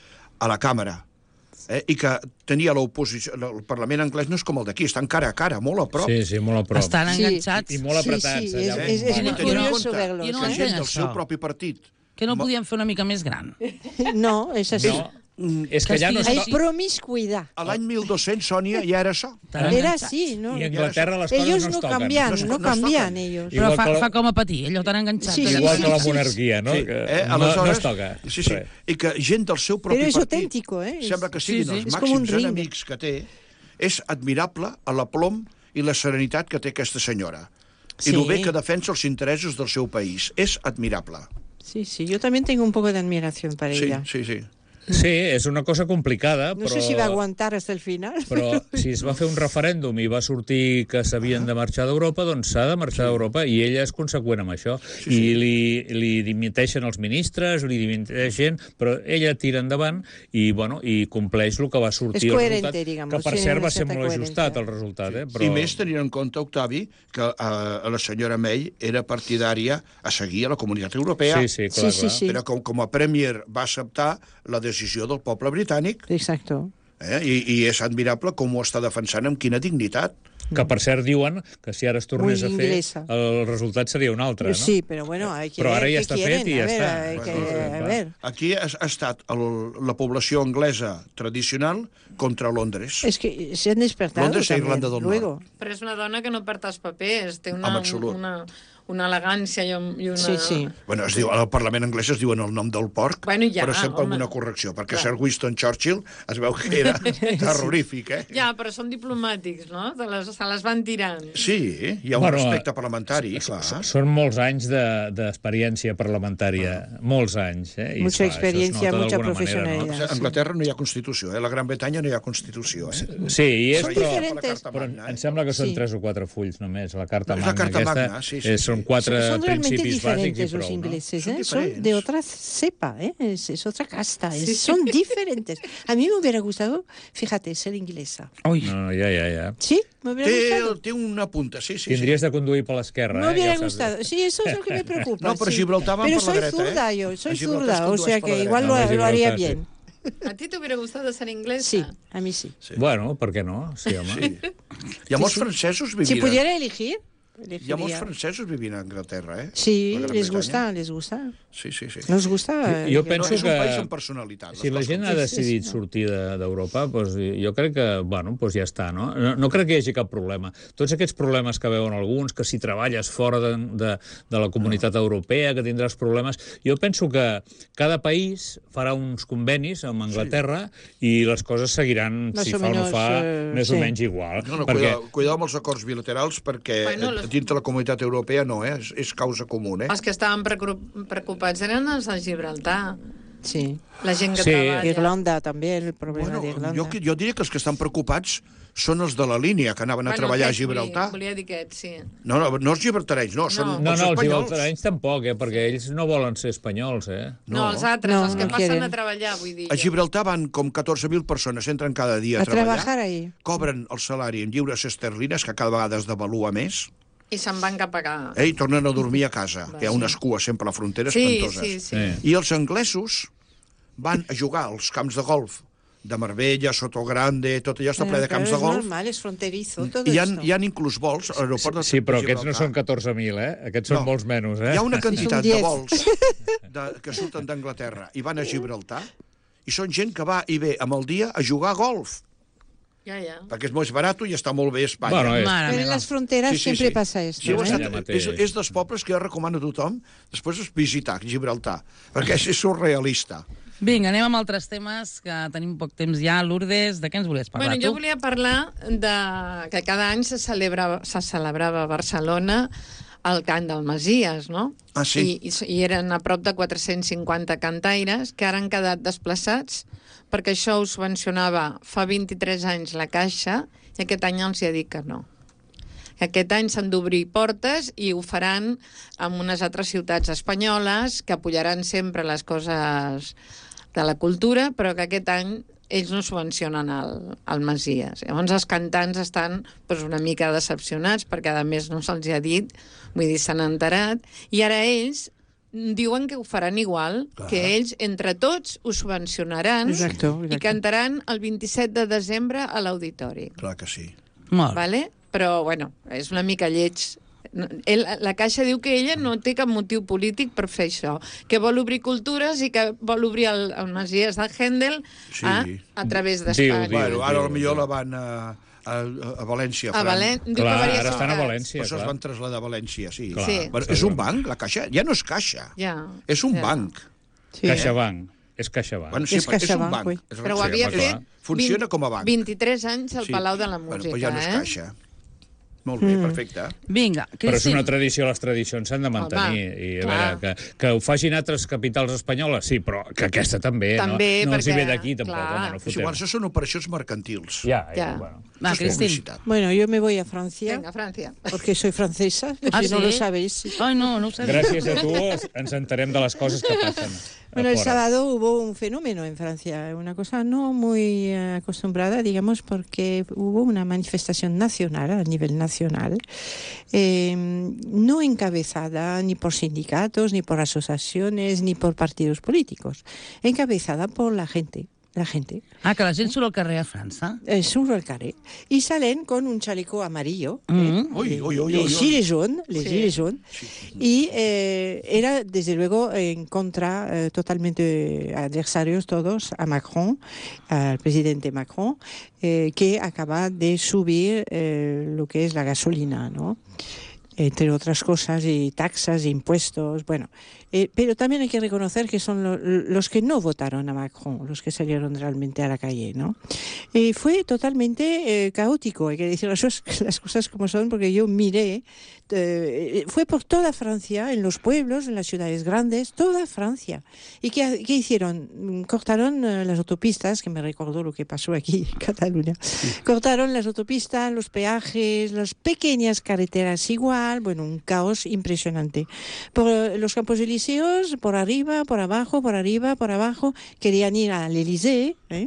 a la Càmera, eh, i que tenia l'oposició... El Parlament anglès no és com el d'aquí, estan cara a cara, molt a prop. Sí, sí, molt a prop. Estan Sí. enganxats. I molt apretats. Sí, sí, allà és- on és- és van. muy Tenint en curioso compte verlos, Jo no que entenc gent del això. seu propi partit... Que no mo- podien fer una mica més gran. No, es así. No, és que ja no Hay està... promiscuidad. A l'any mil dos-cents, Sònia, ja era això. Estan Era enganxats. así, ¿no? I a Anglaterra les coses Ellos no es no toquen. cambian, No es- no no es cambian toquen. ellos. Però Igual fa, que la- fa com a patir, allò tan enganxats. Sí, allà. Igual que la sí, sí. monarquia, no? Sí, Que eh? no, Aleshores, no es toca. Sí, sí. Res. I que gent del seu propi Però és partit... autèntico, eh? Sembla que Sí, siguin sí. els És com un màxims ring. enemics que té. És admirable a l'aplom i la serenitat que té aquesta senyora. Sí. I el bé que defensa els interessos del seu país. És admirable. Sí, sí, yo también tengo un poco de admiración para Sí, ella. sí, sí. Sí, és una cosa complicada, No però... sé si va a aguantar hasta el final. Però si es va fer un referèndum i va sortir que s'havien de marxar d'Europa, doncs s'ha de marxar d'Europa i ella és conseqüent amb això. Sí, sí. I li, li dimiteixen els ministres, li dimiteixen, però ella tira endavant i, bueno, i compleix el que va sortir. És el coherente, resultat, digamos, que per tiene cert una va ser certa molt ajustat coherencia. el resultat. Eh? Però... I més tenint en compte, Octavi, que uh, la senyora May era partidària a seguir a la Comunitat Europea. Sí, sí, clar, Sí, sí, clar. sí. Però com, com a Premier va acceptar la decisió del poble britànic, Exacto. eh? I, i és admirable com ho està defensant amb quina dignitat. Que, per cert, diuen que si ara es tornés Muy a fer, inglesa. el resultat seria un altre, no? Sí, pero bueno, hay que Però ara ver ja qué està quieren. fet i ja a ver, està. hay que, Bueno, a clar. ver. Aquí ha, ha estat el, la població anglesa tradicional contra Londres. Es que se han despertado Londres e también, Irlanda del luego. Però és una dona que no perd els papers, té una, En absolut. una, una elegància i un- i una... Sí, sí. Bueno, es diu, al Parlament anglès es diuen el nom del porc, Bueno, ja, però sempre home. amb una correcció, perquè Clar. Sir Winston Churchill es veu que era terrorífic, eh? Ja, però són diplomàtics, no? Se les, se les van tirant. Sí, hi ha un Bueno, respecte parlamentari, clar. Són molts anys de- d'experiència parlamentària, molts anys. Eh? I, Mucha clar, això es experiencia, nota mucha d'alguna manera, profesionalidad. no? A Anglaterra no hi ha Constitució, eh? A la Gran Bretanya no hi ha Constitució, eh? Sí, i és, Són però, diferentes. però em sembla que són Sí. tres o quatre fulls només, la carta És la magna Carta aquesta. Magna, sí, sí, eh, sí. Són quatre Son, son realmente principis bàsics i diferentes prou, los no? ingleses, Son ¿eh? Son diferentes. de otra cepa, ¿eh? Es, es otra casta, es- son diferentes. A mí me hubiera gustado, fíjate, ser inglesa. Ui, No, no, ja, ja, ja. ¿Sí? Me hubiera Té, gustado. té una punta, sí, sí. Tindries de conduir per l'esquerra, Me eh? hubiera Ja ho saps. gustado. Sí, eso es lo que me preocupa. No, pero sí. Gibraltar van Pero por la soy derecha, zurda ¿eh? yo, soy En Gibraltar zurda, es o condueix sea por la que derecha. igual No, lo, de lo haría Gibraltar, bien. A ti t'hubiera gustat de ser inglesa? Sí, a mí sí. Sí. Bueno, per què no? Sí, home. Sí. Hi ha molts francesos Si vivint... pudiera elegir, Hi ha molts elegiría. francesos vivint a Anglaterra, eh? Sí, La Gran les Bretanya. gusta, les gusta. Sí, sí, sí. Nos gusta. Jo eh, penso No, és un que- país amb personalitat. Si la les gent ha coses. decidit sortir de- d'Europa, doncs, jo crec que, bueno, doncs ja està, no? no? No crec que hi hagi cap problema. Tots aquests problemes que veuen alguns, que si treballes fora de, de, de la comunitat europea, que tindràs problemes... Jo penso que cada país farà uns convenis amb Anglaterra sí. i les coses seguiran, Más si o fa o no menos, fa, eh, més sí. o menys igual. No, no, perquè... cuidado, cuidado amb els acords bilaterals perquè Bueno, bueno, les- dintre la comunitat europea no, eh? És, és causa comuna, eh? Els que estaven preocup- preocupats eren els de Gibraltar. Sí. La gent que Sí. treballa. Irlanda también, el problema Bueno, de Irlanda. jo, jo diria que els que estan preocupats són els de la línia que anaven a treballar a aquests, Gibraltar. Volia, volia dir aquests, sí. No, no, no els gibraltarenys, no, són No. No, els no, els espanyols. gibraltarenys tampoc, eh? Perquè ells no volen ser espanyols, eh? No, No. els altres, No, els que no passen quieren. a treballar, vull dir. A jo. Gibraltar van com catorze mil persones, entren cada dia a, A treballar, trabajar ahí. cobren el salari en lliures esterlines, que cada vegada es devalua més, I se'n van cap a cá. eh, i tornen a dormir a casa. Hi ha unes cues sempre a la frontera Sí, espantoses. sí, sí. Sí. I els anglesos van a jugar als camps de golf de Marbella, Sotogrande, tot allò està ple de camps de Es golf. normal, es fronterizo, todo I hi ha, esto. hi ha inclús vols a l'aeroport de Sí, però de aquests no Gibraltar. són catorze mil, eh? Aquests són No. molts menys, eh? Hi ha una quantitat Són de diez. vols de, que surten d'Anglaterra i van a Gibraltar i són gent que va i ve amb el dia a jugar a golf, Ja, ja. perquè és més barat i està molt bé a Espanya. Bueno, és... Mare Pero en meva. las fronteras siempre pasa esto. Sí, heu ¿eh? estat, Allà mateix. és, és dels pobles que jo recomano a tothom després es visitar Gibraltar, perquè és surrealista. Vinga, anem amb altres temes, que tenim poc temps ja. Lourdes, de què ens volies parlar, Bueno, tu? jo volia parlar de que cada any se, celebra, se celebrava a Barcelona el cant del Masies, no? Ah, sí? I, i, I eren a prop de quatre-cents cinquanta cantaires que ara han quedat desplaçats perquè això ho subvencionava fa vint-i-tres anys la Caixa i aquest any els hi ha dit que no. Aquest any s'han d'obrir portes i ho faran en unes altres ciutats espanyoles que apoyaran sempre les coses de la cultura, però que aquest any ells no subvencionen el, el Masies. Llavors els cantants estan doncs, una mica decepcionats perquè a més no se'ls ha dit, vull dir, s'han enterat, i ara ells diuen que ho faran igual, Clar. que ells entre tots ho subvencionaran Exacto, i exacto. cantaran el vint-i-set de desembre a l'Auditori. Clar que sí. Molt bé. Vale? Però, bueno, és una mica lleig. No, ell, la Caixa diu que ella no té cap motiu polític per fer això, que vol obrir cultures i que vol obrir el, el Masies de Händel Sí. a, a través Diu, d'Espanya. diu. Bueno, ara diu, potser diu. la van a, a, a València. A faran. València. Diu Clar, que varies ara estan a ciutats. València, Per això es clar. van traslladar a València, sí. Clar, Sí. Bueno, és un banc, la Caixa? Ja no és Caixa. Ja. És un ja. banc. Sí, CaixaBank. És CaixaBank. Bueno, sí, És però és un CaixaBank, banc. ui. És Però ho Sí, havia home, fet clar. Funciona com a banc. vint-i-tres anys al Sí. Palau de la Bueno, Música, però ja no és eh? Caixa. Molt bé, perfecte. Vinga, Però és Cristina. una tradició, les tradicions s'han de mantenir. Home, I a clar. veure, que, que ho facin altres capitals espanyoles, sí, però que aquesta també, També, no, no els hi perquè, ve d'aquí tampoc, clar. home, no És fotem. igual, això són operacions mercantils. Ja, ja, Ja. bueno. Va, Això és Cristina. publicitat. Bueno, yo me voy a Francia, Vinga, Frància. porque soy francesa, Ah, si no sí? lo sabéis. Ai, no, no ho sabia. Gràcies a tu ens enterem de les coses que passen a Bueno, el fora. sábado hubo un fenómeno en Francia, una cosa no muy eh, acostumbrada, digamos, porque hubo una manifestación nacional, a nivel nacional, eh, no encabezada ni por sindicatos, ni por asociaciones, ni por partidos políticos, encabezada por la gente. La gente. Ah, que la gent surt al carrer a França. Eh, sur el carrer. Y salen con un chaleco amarillo. Mm. eh, Uy, uy, uy, les uy, uy. gilets jaunes, les Sí. gilets jaunes. Y eh, era, desde luego, en contra, eh, totalmente adversarios todos, a Macron, al presidente Macron, eh, que acaba de subir eh, lo que es la gasolina, ¿no? Entre otras cosas, y taxas, impuestos, bueno. Eh, pero también hay que reconocer que son lo- los que no votaron a Macron, los que salieron realmente a la calle, ¿no? Eh, fue totalmente eh, caótico, hay que decir las cosas, las cosas como son, porque yo miré, eh, fue por toda Francia, en los pueblos, en las ciudades grandes, toda Francia. ¿Y qué, qué hicieron? Mm, Cortaron eh, las autopistas, que me recordó lo que pasó aquí en Cataluña. Cortaron las autopistas, los peajes, las pequeñas carreteras igual, bueno, un caos impresionante. Por eh, los campos elíseos, por arriba, por abajo, por arriba, por abajo, querían ir al Élysée, ¿eh?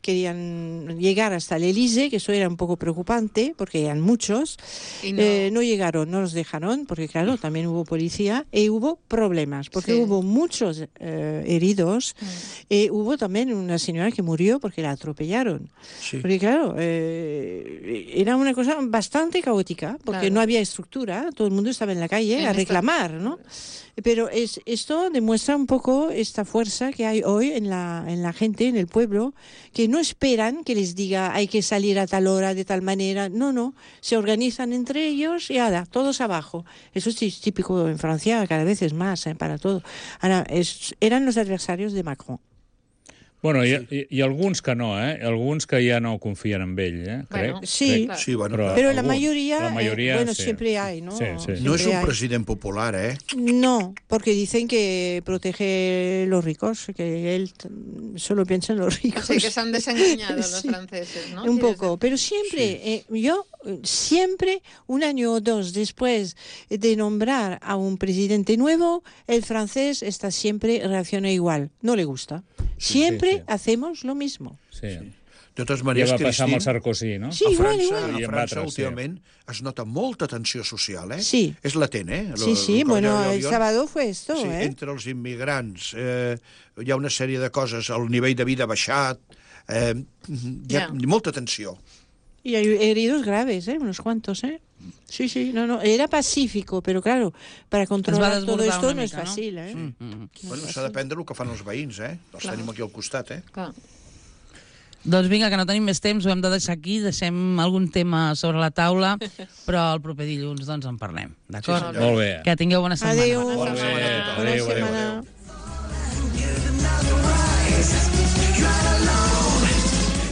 Querían llegar hasta el Élysée, que eso era un poco preocupante, porque eran muchos. Y no. Eh, no llegaron, no los dejaron, porque claro, también hubo policía y hubo problemas, porque Sí. hubo muchos eh, heridos. Y hubo también una señora que murió porque la atropellaron. Sí. Porque claro, eh, era una cosa bastante caótica, porque Claro. no había estructura, todo el mundo estaba en la calle En a esta- reclamar, ¿no? Pero es, esto demuestra un poco esta fuerza que hay hoy en la, en la gente, en el pueblo, que no esperan que les diga hay que salir a tal hora, de tal manera. No, no, se organizan entre ellos y ahora, todos abajo. Eso es tí- típico en Francia, cada vez es más, eh, para todo. Ahora, es, eran los adversarios de Macron. Bueno, hi, hi, hi ha alguns que no, eh? Alguns que ja no confien en ell, eh? Crec. Bueno, Sí, Clar. Sí, bueno, Però- clar. pero la algún. mayoría, La mayoría, eh, bueno, sí. siempre hay, ¿no? Sí, sí. no és Siempre un hay. president popular, eh? No, porque dicen que protege los ricos, que él t- solo piensa en los O ricos. sigui que s'han desengañado los Sí. franceses, ¿no? Un Sí, desde- poco, pero siempre, eh, yo eh, siempre, un año o dos después de nombrar a un presidente nuevo, el francés está siempre, reacciona igual, no le gusta. Siempre sí, sí. hacemos lo mismo. Sí. De totes Ja maneres, va passar amb el Cristín, Sarkozy, no? Sí, a igual, França, igual. a I amb França altres, sí. últimament es nota molta tensió social, eh? Sí. És latent, eh? Lo- Sí, sí, el bueno, Cornelio el Avión. sábado fue esto, Sí, ¿eh? entre els immigrants eh, hi ha una sèrie de coses, el nivell de vida ha baixat, eh, hi ha Ja. molta tensió. Y hay heridos graves, ¿eh? Unos cuantos, ¿eh? Sí, sí, no, no. Era pacífico, pero claro, para controlar todo desbordar esto una no es mica, no? fácil, ¿eh? Mm, mm. No Bueno, és s'ha fàcil. de prendre el que fan els veïns, eh? Els Clar. tenim aquí al costat, eh? Clar. Doncs vinga, que no tenim més temps, ho hem de deixar aquí, deixem algun tema sobre la taula, però el proper dilluns doncs en parlem, d'acord? Sí, Molt bé. Que tingueu bona setmana. Adéu. Bona Bona setmana. setmana a tothom. Bona Adéu, adéu, setmana. adéu.